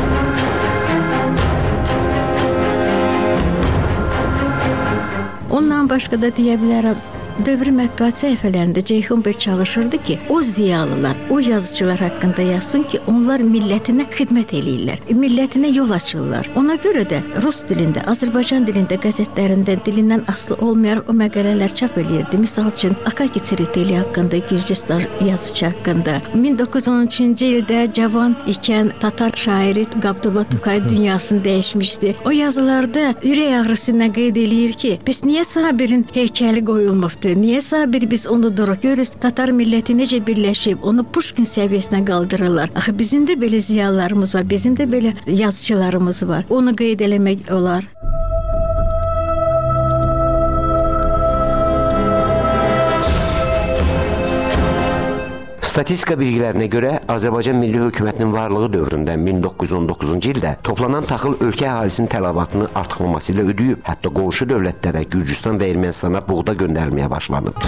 Ondan başqa da deyə bilərəm, dövr mətbuat səhifələrində Ceyhun bəy çalışırdı ki, o ziyalılar, o yazıcılar haqqında yazsın ki, onlar millətinə xidmət eləyirlər, millətinə yol açırlar. Ona görə də rus dilində, Azərbaycan dilində qəzetlərində dilindən asılı olmayaraq o məqalələr çap eləyirdi. Misal üçün, Akaki Tsiriteli haqqında, Gürcüstan yazıcı haqqında. min doqquz yüz on üçüncü ildə cavan ikən Tatar şairi Qabdullah Tukay dünyasını dəyişmişdi. O yazılarda ürək ağrısı ilə qeyd eləyir ki, bəs niyə Sabirin heykəli qoyulmuşdu? Niyə Sabir biz onu duruq görürüz? Tatar milləti necə birləşib, onu Puşkin səviyyəsinə qaldırırlar. Axı bizim də belə ziyalılarımız var, bizim də belə yazıçılarımız var. Onu qeyd eləmək olar. Statistika bilgilərinə görə Azərbaycan Milli Hökumətinin varlığı dövründə min doqquz yüz on doqquzuncu ildə toplanan taxıl ölkə əhalisinin tələbatını artırılması ilə ödəyib, hətta qonşu dövlətlərə, Gürcüstan və Ermənistana buğda göndərilməyə başlanıb.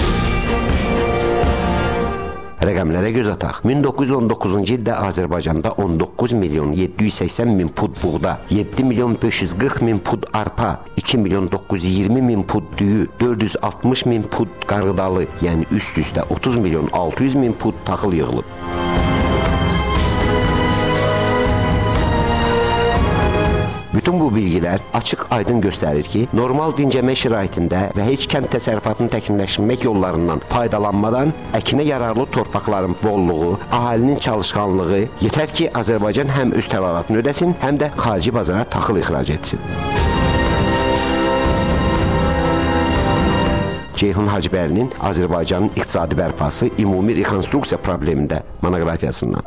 Rəqəmlərə göz ataq. min doqquz yüz on doqquzuncu ildə Azərbaycanda on doqquz milyon yeddi yüz səksən min pud buğda, yeddi milyon beş yüz qırx min pud arpa, iki milyon doqquz yüz iyirmi min pud düyü, dörd yüz altmış min pud qarğıdalı, yəni üst-üstə otuz milyon altı yüz min pud taxıl yığılıb. Bütün bu bilgilər açıq-aydın göstərir ki, normal dincəmə şəraitində və heç kənd təsərrüfatını təkmilləşdirmək yollarından faydalanmadan əkinə yararlı torpaqların bolluğu, əhalinin çalışqanlığı yetər ki, Azərbaycan həm öz təlalatını ödəsin, həm də xarici bazara taxıl ixrac etsin. Ceyhun Hacıbəylinin Azərbaycanın iqtisadi bərpası ümumi rekonstruksiya problemində monoqrafiyasından.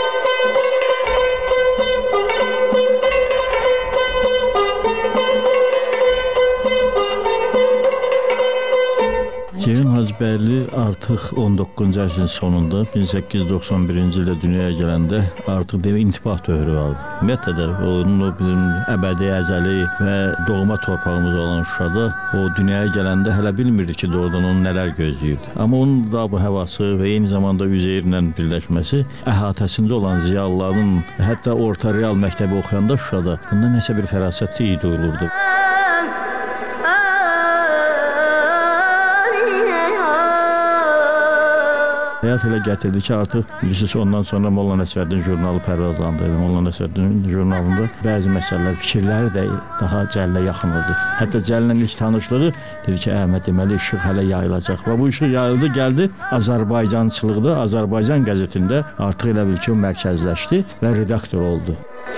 Ceyhun Hacıbəyli artıq on doqquzuncu əsrin sonunda min səkkiz yüz doxsan birinci ildə dünyaya gələndə artıq demək intibah dövrü vardı. Ümumiyyətlə də onun o bizim əbədi, əzəli və doğma torpağımız olan Şuşada o dünyaya gələndə hələ bilmirdi ki, doğrudan onu nələr gözləyirdi. Amma onun da bu havası və eyni zamanda Üzeyirlə birləşməsi əhatəsində olan ziyalıların, hətta orta real məktəbi oxuyanda Şuşada bunda nəsə bir fərasətli iyi duyulurdu. Həyat elə gətirdi ki, artıq bilirsiniz, ondan sonra Molla Nəsrəddin jurnalı pərvazlandı. Molla Nəsrəddin jurnalında bəzi məsələlər, fikirləri də daha Cəllə yaxın oldu. Hətta Cəllə ilk tanışlığı dedi ki, Əhməd, deməli işıq hələ yayılacaq. Və bu işıq yayıldı, gəldi Azərbaycançılıqda, Azərbaycan qəzetində artıq elə bil ki, o mərkəzləşdi və redaktor oldu.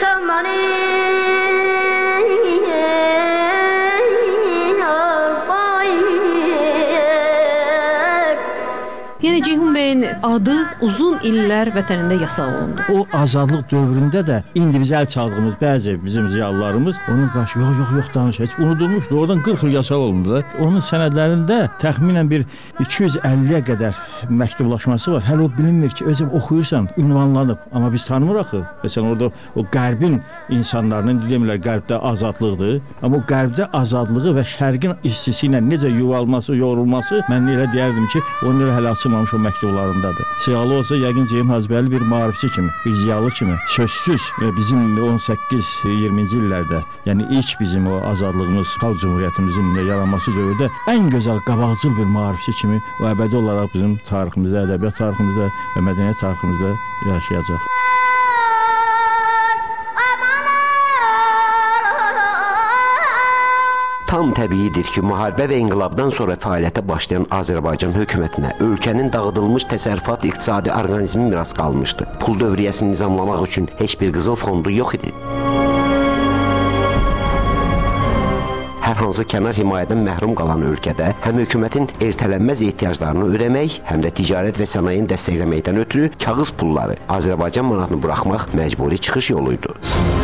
Yəni Ceyhun bəyin adı uzun illər vətənində yasaq olundu. O azadlıq dövründə də indi biz əl çaldığımız bəzi bizim ziyalılarımız onun qarşı yox, yox, yox danış, heç unudulmuşdu. Oradan qırx il yasaq olundu da. Onun sənədlərində təxminən bir iki yüz əlliyə qədər məktublaşması var. Hələ o bilinmir ki, özüm oxuyursan, ünvanlanıb. Amma biz tanımırıq ki, məsələn orada o qərbin insanlarının demirlər qərbdə azadlıqdır. Amma o qərbdə azadlığı və şərqin işçisi ilə necə yuvalması, yorulması mən elə deyərdim ki, onu hələ açılmamış o məktublarındadır. Ziyalı olsa yəqin Ceyhun Hacıbəyli bir maarifçi kimi, bir ziyalı kimi sözsüz bizim on səkkiz iyirminci illərdə, yəni ilk bizim o azadlığımız, xalq cümhuriyyətimizin yaranması dövrdə ən gözəl qabaqcıl bir maarifçi kimi o əbədi olaraq bizim tariximizdə, ədəbiyyat tariximizdə və mədəniyyət tariximizdə yaşayacaq. Tam təbiidir ki, müharibə və inqilabdan sonra fəaliyyətə başlayan Azərbaycan hökumətinə ölkənin dağıdılmış təsərrüfat iqtisadi orqanizmi miras qalmışdı. Pul dövriyyəsini nizamlamaq üçün heç bir qızıl fondu yox idi. Hər hansı kənar himayədən məhrum qalan ölkədə həm hökumətin ertələnməz ehtiyaclarını ödəmək, həm də ticarət və sənayeni dəstəkləməkdən ötürü kağız pulları, Azərbaycan manatını buraxmaq məcburi çıxış yoluydu.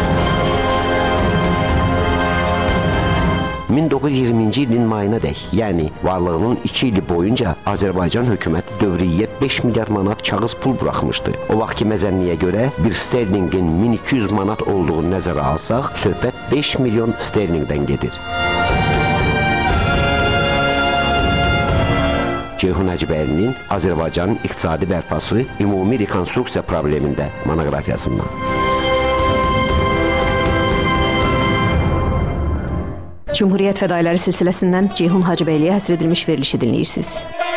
min doqquz yüz iyirminci ilin mayına dək, yəni varlığının iki ili boyunca Azərbaycan hökuməti dövriyyə beş milyar manat kağız pul buraxmışdı. O vaxtki məzənniyə görə bir sterlingin min iki yüz manat olduğunu nəzərə alsaq, söhbət beş milyon sterlingdən gedir. Ceyhun Hacıbəylinin Azərbaycanın iqtisadi bərpası ümumi rekonstruksiya problemində monoqrafiyasından. Cümhuriyyət fədailəri silsiləsindən Ceyhun Hacıbəyliyə həsr edilmiş verilişi dinləyirsiniz.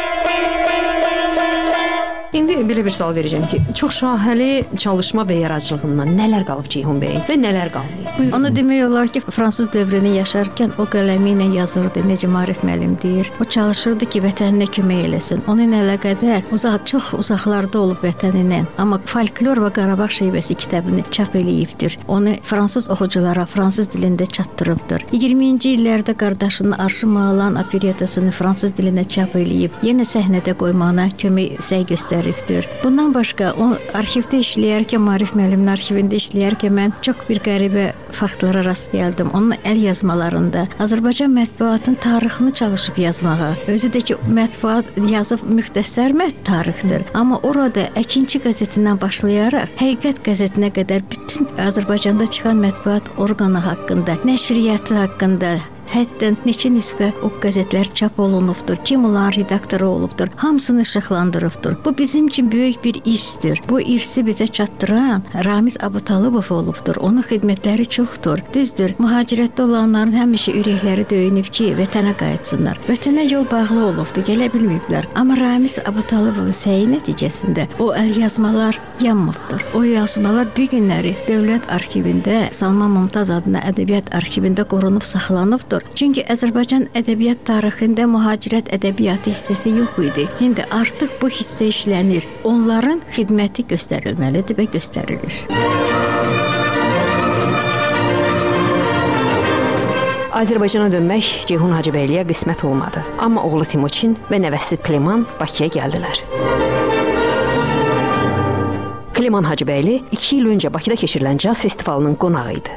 İndi belə bir sual verəcəm ki, çox şahəli çalışma və yaradıcılığından nələr qalıb Ceyhun bəyin və nələr qalmayıb? Onu demək olar ki, fransız dövrünü yaşarkən o qələmi ilə yazırdı, necə Maarif müəllim deyir. O çalışırdı ki, vətəninə kömək eləsin. Onun əlaqədar uzaq, çox uzaqlarda olub vətənindən, amma folklor və Qarabağ şeibəsi kitabını çap eləyibdir. Onu fransız oxuculara fransız dilində çatdırıbdır. iyirminci illərdə qardaşının Arşı Malan operettasını fransız dilində çap eləyib, yenə səhnədə qoymağına kömək səy göstərir. Bundan başqa, o arxivdə işləyərkən, Maarif müəllimin arxivində işləyərkən mən çox bir qəribə faktlara rast gəldim. Onun əl yazmalarında Azərbaycan mətbuatının tarixini çalışıb yazmağa. Özü də ki, mətbuat yazıb müxtəsər tarixdir. Amma orada Əkinçi qəzetindən başlayaraq Həqiqət qəzetinə qədər bütün Azərbaycanda çıxan mətbuat orqanı haqqında, nəşriyyatı haqqında, Həddən neçə nüsxə o qəzetlər çap olunubdur, kim onların redaktoru olubdur, hamısını işıqlandırıbdır. Bu bizim üçün böyük bir irsdir. Bu irsi bizə çatdıran Ramiz Abutalıbov olubdur. Onun xidmətləri çoxdur. Düzdür, mühacirətdə olanların həmişə ürəkləri döyünüb ki, vətənə qayıtsınlar. Vətənə yol bağlı olubdur, gələ bilməyiblər. Amma Ramiz Abutalıyevin səyi nəticəsində o əl yazmalar yanmıbdır. O yazmalar bu günləri Dövlət Arxivində, Salman Mümtaz adına ədəbiyyat arxivində qorunub saxlanıbdır. Çünki Azərbaycan ədəbiyyat tarixində mühacirət ədəbiyyatı hissəsi yox idi. İndi artıq bu hissə işlənir. Onların xidməti göstərilməlidir və göstərilir. Azərbaycana dönmək Ceyhun Hacıbəyliyə qismət olmadı. Amma oğlu Timuçin və nəvəsi Kleman Bakıya gəldilər. Kleman Hacıbəyli iki il öncə Bakıda keçirilən caz festivalının qonağı idi.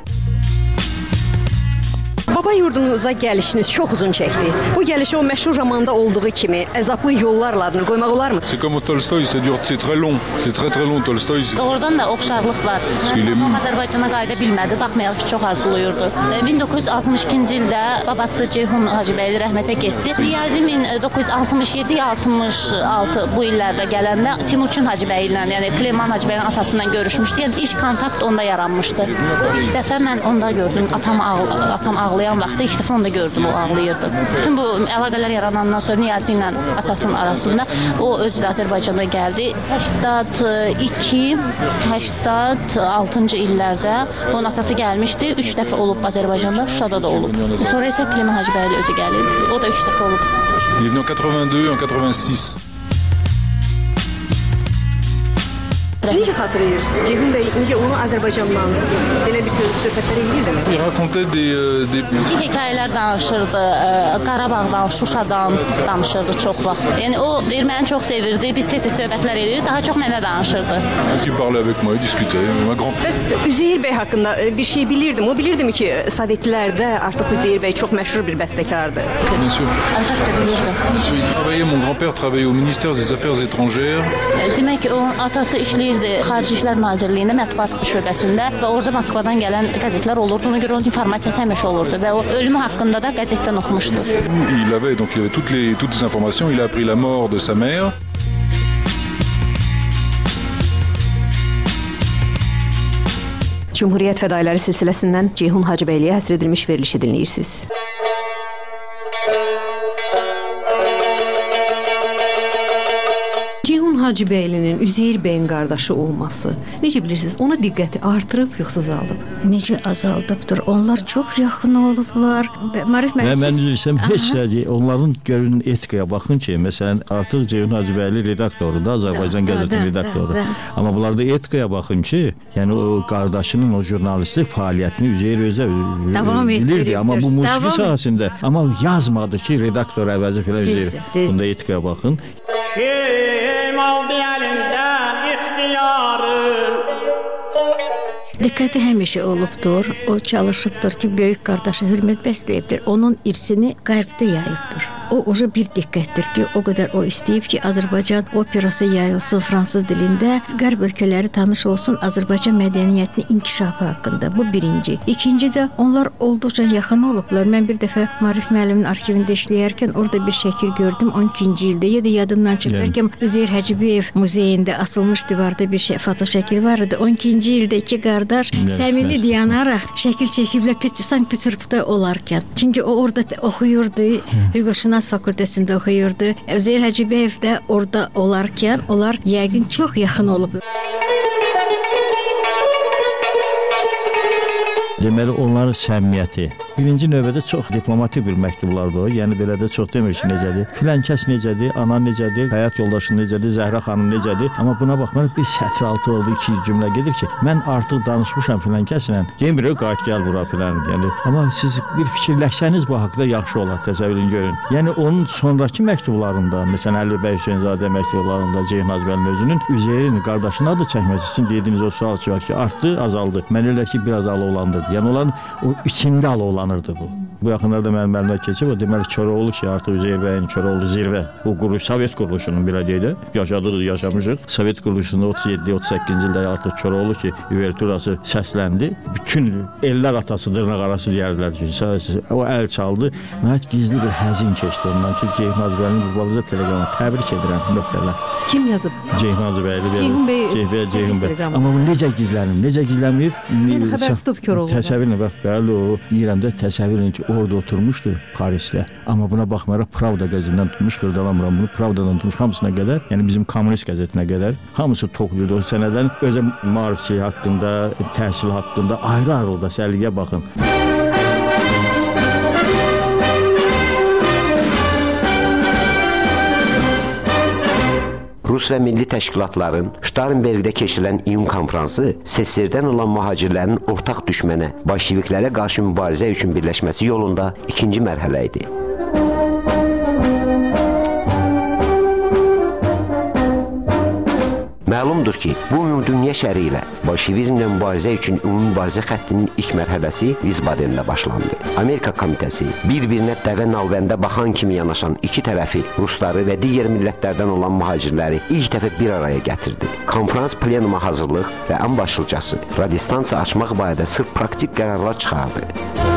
Baba yurdunuza gəlişiniz çox uzun çəkdi. Bu gəlişə o məşhur romanda olduğu kimi əzablı yollarla adını qoymaq olarmı? C'est comme Tolstoy, c'est dur, c'est très long. C'est très très long Tolstoy. Doğrudan da oxşarlıq var. Azərbaycana qayıda bilmədi, baxmayaraq ki, çox arzulayırdı. min doqquz yüz altmış ikinci ildə babası Ceyhun Hacıbəyli rəhmətə getdi. Riyazi min doqquz yüz altmış yeddi altmış altı bu illərdə gələndə Timuçin Hacıbəyli ilə, yəni Kleman Hacıbəylinin atasından görüşmüşdü. Yəni iş kontakt onda yaranmışdı. İlk dəfə mən onda gördüm, atam ağl atam ağlayan vaxtda ilk dəfə onda gördüm, o ağlayırdı. Bütün bu əlaqələr yaranandan sonra Niyazi ilə atasının arasında o özü də Azərbaycana gəldi. səksən iki səksən altıncı illərdə onun atası gəlmişdi. üç dəfə olub Azərbaycanda, Şuşada da olub. Sonra isə Kleman Hacıbəyli özü gəlib. O da üç dəfə olub. Il est venu en quatre-vingt-deux, en quatre-vingt-six. Necə xatırlayır? Ceyhun bəy necə onu Azərbaycandan belə bir söhbətlər edirdi? Il racontait des des Kiçik hekayələr danışırdı, Qarabağdan, Şuşadan danışırdı çox vaxt. Yəni o erməni çox sevirdi, biz tez-tez söhbətlər edirdik, daha çox mənə danışırdı. Il parlait avec moi, il discutait. Ma grand. Bəs Üzeyir bəy haqqında bir şey bilirdim. O bilirdim ki, Sovetlərdə artıq Üzeyir bəy çox məşhur bir bəstəkardır. Bien sûr. Əlbəttə bilirdim. Il travaillait, mon grand-père travaillait au ministère des Affaires étrangères. Demək ki, onun atası işləyirdi Xarici İşlər Nazirliyində mətbuat şöbəsində və orada Moskvadan gələn qəzetlər olurdu. Ona görə onun informasiyası həmişə olurdu və o ölümü haqqında da qəzetdən oxumuşdur. Il avait donc il y avait toutes les toutes les informations. Il a appris la mort de sa mère. Cümhuriyyət fədailəri silsiləsindən Ceyhun Hacıbəyliyə həsr edilmiş verilişi dinləyirsiniz. Hacıbəylinin Üzeyir bəyin qardaşı olması, necə bilirsiniz, ona diqqəti artırıb yoxsa azaldıb? Necə azaldıbdır? Onlar çox yaxın olublar. Marif müəllim. Mən bilirəm, heç nədir. Onların görün etikaya baxın ki, məsələn, artıq Ceyhun Hacıbəyli redaktorudur, Azərbaycan qəzetinin redaktoru. Amma bunlarda etikaya baxın ki, yəni o qardaşının o jurnalistlik fəaliyyətini Üzeyir özə davam etdirirdi. Amma bu musiqi sahəsində, amma yazmadı ki, redaktor əvəzi filan Üzeyir. Bunda etikaya baxın. Aldı əlimdən ixtiyarım. Diqqəti həmişə olubdur. O çalışıbdır ki, böyük qardaşı hörmət bəsləyibdir. Onun irsini qərbdə yayıbdır. O ucu bir diqqətdir ki, o qədər o istəyib ki, Azərbaycan operası yayılsın fransız dilində, qərb ölkələri tanış olsun Azərbaycan mədəniyyətinin inkişafı haqqında. Bu birinci. İkinci də onlar olduqca yaxın olublar. Mən bir dəfə Marif müəllimin arxivində işləyərkən orada bir şəkil gördüm on ikinci ildə. Ya da yadımdan çıxarkən Üzeyir Hacıbəyev muzeyində asılmış divarda bir şey, foto şəkil var idi. on ikinci ildə iki qardaş səmimi dayanaraq şəkil çəkiblər Sankt-Peterburqda olarkən. Çünki o orada oxuyurdu, hüquqşünas fakültəsində oxuyurdu. Üzeyir Hacıbəyev də orada olarkən onlar yəqin çox yaxın olublar. Deməli, onların səmimiyyəti. Birinci növbədə çox diplomatik bir məktublardır o. Yəni, belə də çox demir ki, necədir. Filan kəs necədir, ana necədir, həyat yoldaşı necədir, Zəhra xanım necədir. Amma buna baxmayaraq bir sətr altı oldu, iki cümlə gedir ki, mən artıq danışmışam filan kəslə. Demir, qayıt gəl bura filan. Yəni, amma siz bir fikirləşsəniz bu haqda yaxşı olar, təsəvvürün görün. Yəni, onun sonraki məktublarında, məsələn, Əli bəy Hüseynzadə məktublarında Ceyhun Hacıbəylinin özünün Üzeyrin qardaşının adı çəkməsi üçün dediyiniz o sual ki, var ki, artdı, azaldı. Mən elə ki, biraz alovlandırdı. Yəni, onların o içində alovlanırdı bu. Bu yaxınlarda mənim əlimə keçib, o deməli Koroğlu ki, artıq Üzeyir bəyin Koroğlu zirvə, o quruluş, Sovet quruluşunun belə deyək də, yaşadıq, yaşamışıq. Sovet quruluşunda otuz yeddi otuz səkkizinci ildə artıq Koroğlu ki, üverturası səsləndi. Bütün ellər atası dırnaq arası deyərdilər ki, o əl çaldı. Nəhayət gizli bir həzin keçdi ondan ki, Ceyhun Hacıbəyli bu balaca teleqramı təbrik edirəm nöqtələr. Kim yazıb? Ceyhun Hacıbəyli. Ceyhun bəy. Ceyhun bəy. Amma bu necə gizlənib, necə gizlənməyib? Yəni xəbər tutub Koroğlu. Təsəvvürlə bax, bəli o İranda təsəvvürlə ki, orada oturmuşdu Parisdə. Amma buna baxmayaraq Pravda qəzetindən tutmuş, xırdalamıram bunu, Pravdadan tutmuş hamısına qədər, yəni bizim Kommunist qəzetinə qədər hamısı toplayırdı o sənədlərin özə maarifçiliyi haqqında, təhsil haqqında ayrı-ayrı da səliqəyə baxın. Rus və milli təşkilatların Ştarinbergdə keçirilən iyun konfransı S S R-dən olan mühacirlərin ortaq düşmənə, bolşeviklərə qarşı mübarizə üçün birləşməsi yolunda ikinci mərhələ idi. Məlumdur ki, bu ümumdünya şəri ilə bolşevizmlə mübarizə üçün ümumi mübarizə xəttinin ilk mərhələsi Vizbaden'də başlandı. Amerika komitəsi bir-birinə dəvə nalbəndə baxan kimi yanaşan iki tərəfi, Rusları və digər millətlərdən olan mühacirləri ilk dəfə bir araya gətirdi. Konferans plenuma hazırlıq və ən başlıcası radiostansiya açmaq barədə sırf praktik qərarlar çıxardı.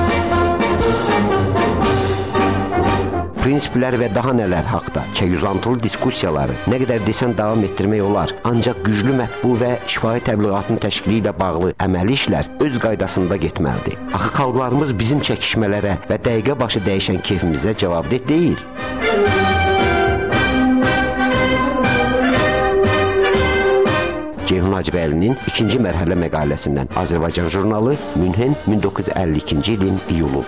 Prinsiplər və daha nələr haqda çəküzantılı diskussiyaları nə qədər desən davam etdirmək olar. Ancaq güclü mətbu və şifahi təbliğatın təşkili ilə bağlı əməli işlər öz qaydasında getməlidir. Axı xalqlarımız bizim çəkişmələrə və dəqiqə başı dəyişən keyfimizə cavabdeh deyil. Ceyhun Hacıbəylinin ikinci mərhələ məqaləsindən Azərbaycan jurnalı Münhen min doqquz yüz əlli ikinci ilin iyulu.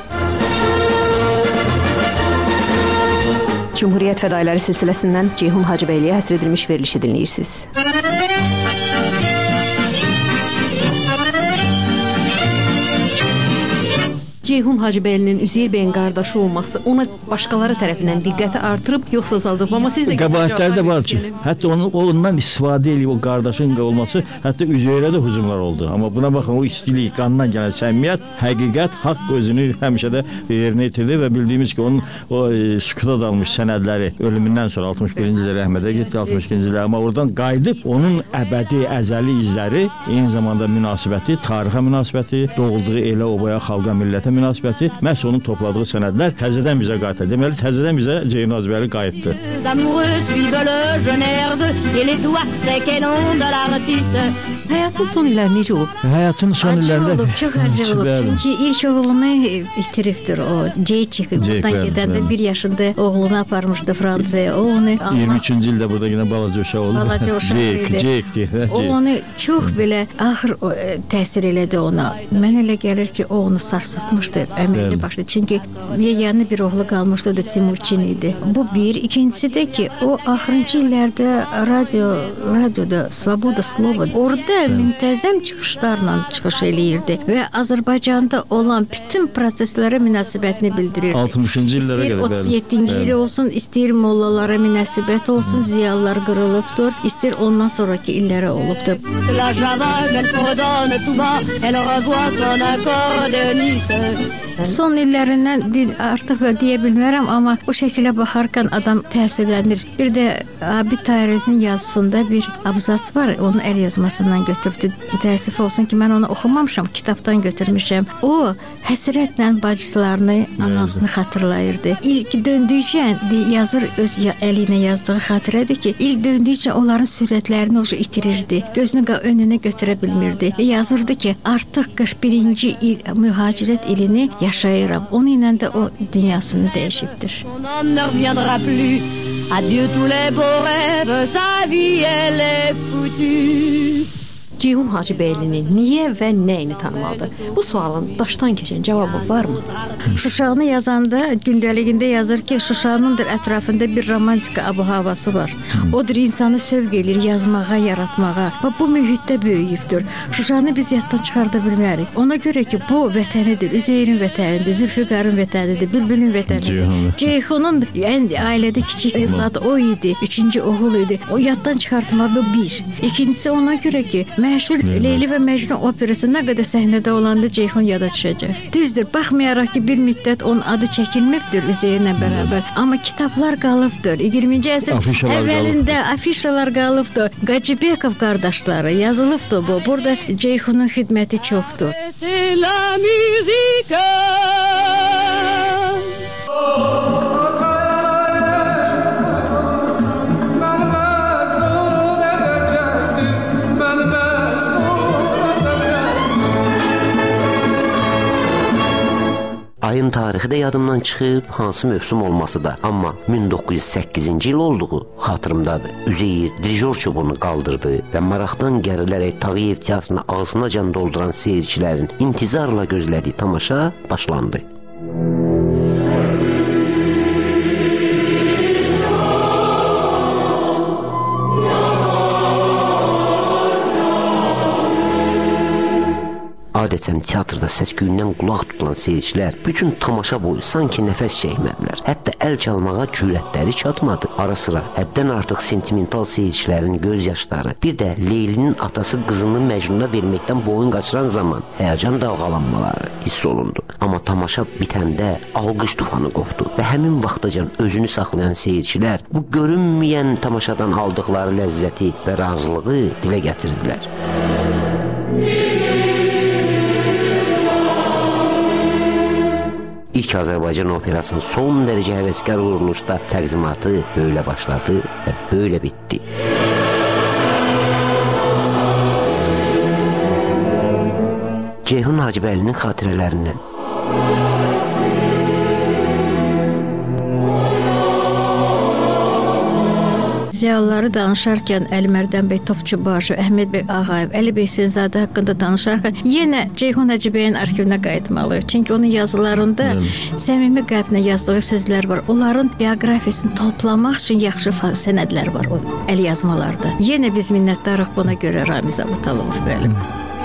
Cumhuriyyət fədailəri silsiləsindən Ceyhun Hacıbəyliyə həsr edilmiş verilişi dinləyirsiniz. Ceyhun Hacıbəylinin Üzeyir bəyin qardaşı olması ona başqaları tərəfindən diqqəti artırıb, yoxsa azaldıb? Amma siz də qəbahətləri də var ki, hətta onun ondan istifadə edib o qardaşın olması, hətta Üzeyirə də hücumlar oldu. Amma buna baxın, o istilik, qandan gələn səmimiyyət, həqiqət, haqq özünü həmişə də yerinə yetirdi və bildiyimiz ki, onun o e, sükuta dalmış sənədləri ölümündən sonra altmış birinci ildə rəhmətə getdi, altmış ikinci ildə, amma oradan qayıdıb onun əbədi, əzəli izləri, eyni zamanda münasibəti, tarixə münasibəti, doğulduğu elə obaya, xalqa, millətə münasibəti, məhz onun topladığı sənədlər təzədən bizə qayıtdı. Deməli, təzədən bizə Ceyhun Hacıbəyli qayıtdı. Həyatın son illəri necə olub? Həyatın son illərində... Acı olub, çox acı olub. Çünki ilk oğlunu itiribdir o. Ceyçik, buradan gedəndə bir yaşında oğlunu aparmışdı Fransaya. O onu... iyirmi üçüncü ildə burada yine balaca uşaq oldu. Balaca uşaq idi. Ceyk, Ceyk. O onu çox belə ağır təsir elədi ona. Mən elə gəlir ki, o onu sarsıtmışdı əməlli başlı. Çünki yeganə bir oğlu qalmışdı, o da Timurçin idi. Bu bir. İkincisi də ki, o axırıncı illərdə radyo, radyoda Svoboda Slova orada müntəzəm çıxışlarla çıxış eləyirdi və Azərbaycanda olan bütün proseslərə münasibətini bildirirdi. altmışıncı illərə qədər. otuz yeddinci ili olsun, istəyir mollalara münasibət olsun, ziyalılar qırılıbdır, istəyir ondan sonraki illərə olubdur. Son illərindən artıq deyə bilmərəm, amma o şəkilə baxarkən adam təsirlənir. Bir də Abid Tahirəddin yazısında bir abzas var, onun əl yazmasından götürübdü. Təəssüf olsun ki, mən onu oxumamışam, kitabdan götürmüşəm. O, həsrətlə bacılarını, anasını xatırlayırdı. İlk döndükcə yazır, öz əli ilə yazdığı xatirədir ki, ilk döndükcə onların sürətlərini o itirirdi. Gözünü önünə götürə bilmirdi. Yazırdı ki, artıq qırx birinci il mühacirət ilini yaşayıram. Onun ilə də o dünyasını dəyişibdir. Adieu tous les beaux rêves, sa vie elle est foutue. Ceyhun Hacıbəylini niyə və nə ilə tanımalıdır? Bu sualın daşdan keçən cavabı varmı? Şuşanı yazanda gündəligində yazır ki, Şuşanındır ətrafında bir romantika abu-havası var. Odur insanı sövq edir yazmağa, yaratmağa və bu mühitdə böyüyübdür. Şuşanı biz yaddan çıxarda bilmərik. Ona görə ki, bu vətənidir, Üzeyrin vətənidir, Zülfüqarın vətənidir, Bülbülün vətənidir. Ceyhunun yəni, ailədə kiçik evladı o idi, üçüncü oğul idi. O yaddan çıxartma bu bir. İkincisi ona görə ki, mən məşhur Leyli və Məcnun operası nə qədər səhnədə olanda Ceyhun yada düşəcək. Düzdür, baxmayaraq ki, bir müddət onun adı çəkilməyibdir Üzeyirlə bərabər, amma kitablar qalıbdır. iyirminci əsr əvvəlində afişalar qalıbdır. Qacibekov qardaşları yazılıbdır bu. Burada Ceyhunun xidməti çoxdur. La musique. Ayın tarixi də yadımdan çıxıb, hansı mövsüm olması da. Amma min doqquz yüz səkkizinci il olduğu xatırımdadır. Üzeyir dirijor çubuğunu qaldırdı və maraqdan gərilərək Tağıyev teatrına ağzınacan dolduran seyircilərin intizarla gözlədiyi tamaşa başlandı. Adətən teatrda səs-küyündən qulaq tutulan seyircilər bütün tamaşa boyu sanki nəfəs çəkmədilər. Hətta əl çalmağa cürətləri çatmadı. Ara sıra həddən artıq sentimental seyircilərin göz yaşları, bir də Leylinin atası qızını Məcnuna verməkdən boyun qaçıran zaman həyəcan dalğalanmaları hiss olundu. Amma tamaşa bitəndə alqış tufanı qopdu və həmin vaxtacan özünü saxlayan seyircilər bu görünməyən tamaşadan aldıqları ləzzəti və razılığı dilə gətirdilər. İlk Azərbaycan operasının son dərəcə həvəskar quruluşda təqdimatı böyle başladı və böyle bitdi. Ceyhun Hacıbəylinin xatirələrindən. Ziyalıları danışarkən Əlimərdən bəy Topçubaşov, Əhməd bəy Ağayev, Əli bəy Hüseynzadə haqqında danışarkən yenə Ceyhun Hacıbəyin arxivinə qayıtmalıyıq. Çünki onun yazılarında səmimi qəlblə yazdığı sözlər var. Onların bioqrafiyasını toplamaq üçün yaxşı sənədlər var o əl yazmalarda. Yenə biz minnətdarıq buna görə Ramiz Abutalov müəllim.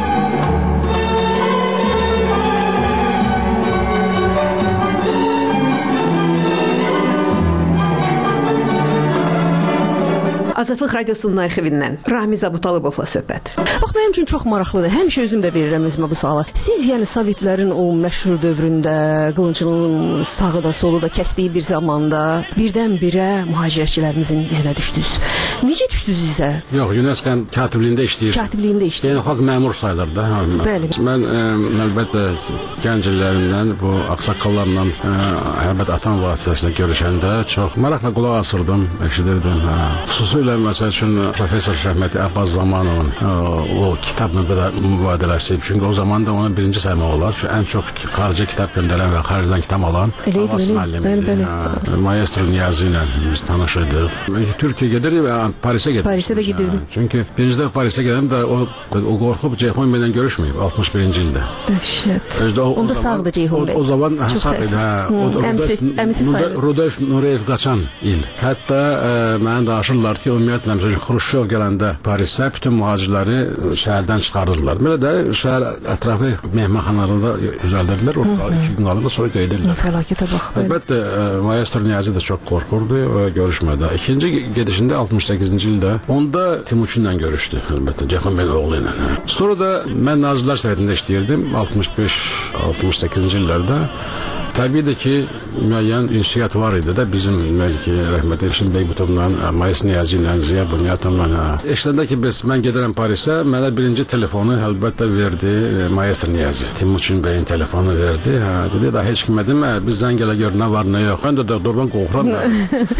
Azadlıq Radiosunun arxivindən Ramiz Abutalovla söhbət. Bax, mənim üçün çox maraqlıdır. Həmişə özüm də verirəm özümə bu sualı. Siz, yəni Sovetlərin o məşhur dövründə, qılıncının sağı da solu da kəsdiyi bir zamanda birdən-birə mühacirətçilərimizin dizinə düşdünüz. Necə düşdünüz izə? Yox, UNESCO katibliyində işləyir. Katibliyində işləyir. Beynəlxalq məmur sayılır da. Bəli. Mən ə, əlbəttə gənc illərindən bu ağsaqqallarla əlbəttə atam vasitəsilə görüşəndə çox maraqla qulaq asırdım, eşidirdim. Xüsusilə məsəl üçün professor Rəhməti Abbas Zamanovun o kitab mübadiləsi, çünki o zaman da onu birinci saymaq olar ki, ən çox xarici kitab göndərən və xaricdən kitab alan Abbas müəllimidir. Maestro Niyazi ilə biz tanış idik. Türkiyə gedirdik və Parisə gedirdik. Parisə də gedirdik. Çünki birinci də Parisə gedəndə də o, o qorxub Ceyhun bəylə görüşməyib altmış birinci ildə. Dəhşət. Onda sağdı Ceyhun bəy. O zaman sağ idi. Əmsi sayılır. Rudolf Nureyev qaçan il. Hətta mənə danışırlar ki, ümumiyyətlə, Xruşşov gələndə Parisə bütün mühacirləri şəhərdən çıxardırdılar. Belə də şəhər ətrafı mehmanxanalarında düzəldirdilər, orada iki gün qalırdı, sonra qeydirlər. Fəlakətə bax. Əlbəttə, Maestro Niyazi də çox qorxurdu görüşmədə. İkinci gedişində altmış səkkizinci ildə onda Timuçinlə görüşdü, əlbəttə, Ceyhun bəyin oğlu ilə. Sonra da mən Nazirlər Sovetində işləyirdim altmış beş altmış səkkizinci illərdə. Təbii ki, müəyyən ünsiyyət var idi də bizim rəhmətli Elşin Beybutovla, Mayıs Niyazi ilə, Ziya Bunyatovla. Eşləndə ki, biz, mən gedirəm Parisə, mənə birinci telefonu əlbəttə verdi Maestro Niyazi. Timuçin bəyin telefonu verdi. Hə, dedi, da heç kimə demə, biz zəng elə gör, nə var, nə yox. Mən də doktordan qorxuram da.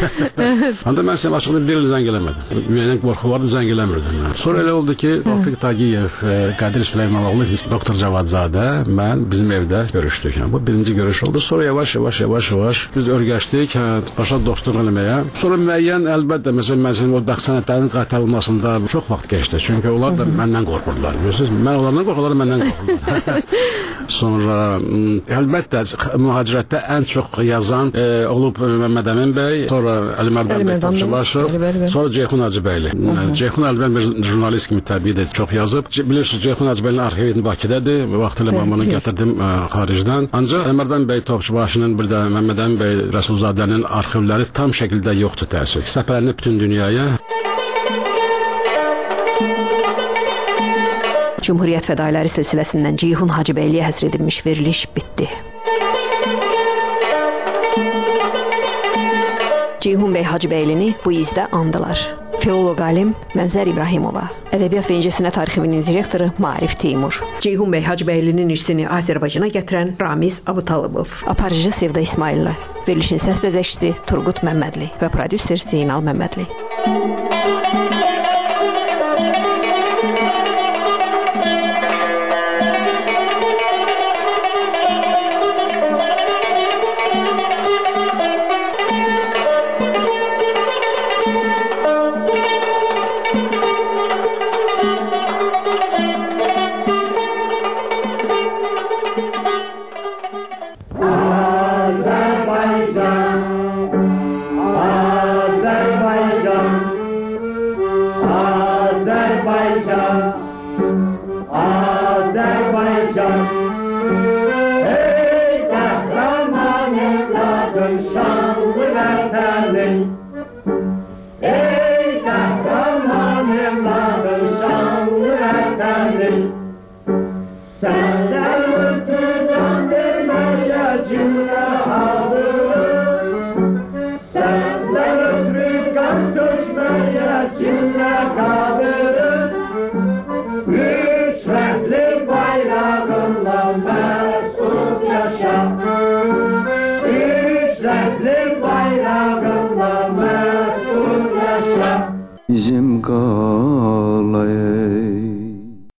Onda mən sənə açıqda bir il zəng eləmədim. Müəyyən qorxu vardı, zəng eləmirdim. Sonra elə oldu ki, Tofiq Tağıyev, Qadir Süleymanoğlu, doktor Cavadzadə, mən bizim evdə görüşdük. Bu birinci görüş oldu. Sonra yavaş yavaş yavaş yavaş biz örgəşdik, hə, başa dostluq eləməyə. Sonra müəyyən əlbəttə məsələn mənim o dağ sənədlərinin qaytarılmasında çox vaxt keçdi. Çünki onlar da məndən qorxurdular. Bilirsiniz, mən onlardan qorxurlar, məndən qorxurdular. Sonra əlbəttə mühacirətdə ən çox yazan e, olub Məmməd Əmin bəy, sonra Əlimərdən bəy Topçubaşov, sonra Ceyhun Hacıbəyli. Ceyhun Hacıbəyli bir jurnalist kimi təbii də çox yazıb. Bilirsiniz, Ceyhun Hacıbəylinin arxivi Bakıdadır. Vaxtilə mən bunu gətirdim ə, xaricdən. Ancaq Əlimərdən bəy Topçubaşının bir də Məmməd Əmin bəy Rəsulzadənin arxivləri tam şəkildə yoxdur təəssüf. Səfərini bütün dünyaya Cümhuriyyət fədailəri silsiləsindən Ceyhun Hacıbəyliyə həsr edilmiş veriliş bitdi. Ceyhun bəy Hacıbəylini bu izdə andılar. Filoloq alim Mənzər İbrahimova, Ədəbiyyat və İncəsənət Arxivinin direktoru Maarif Teymur, Ceyhun bəy Hacıbəylinin irsini Azərbaycana gətirən Ramiz Abutalibov, aparıcı Sevda İsmailova, verilişin səs bəzəkçisi Turqut Məmmədli və prodüser Zeynal Məmmədli. Ey kahraman evladım şanlı vətənim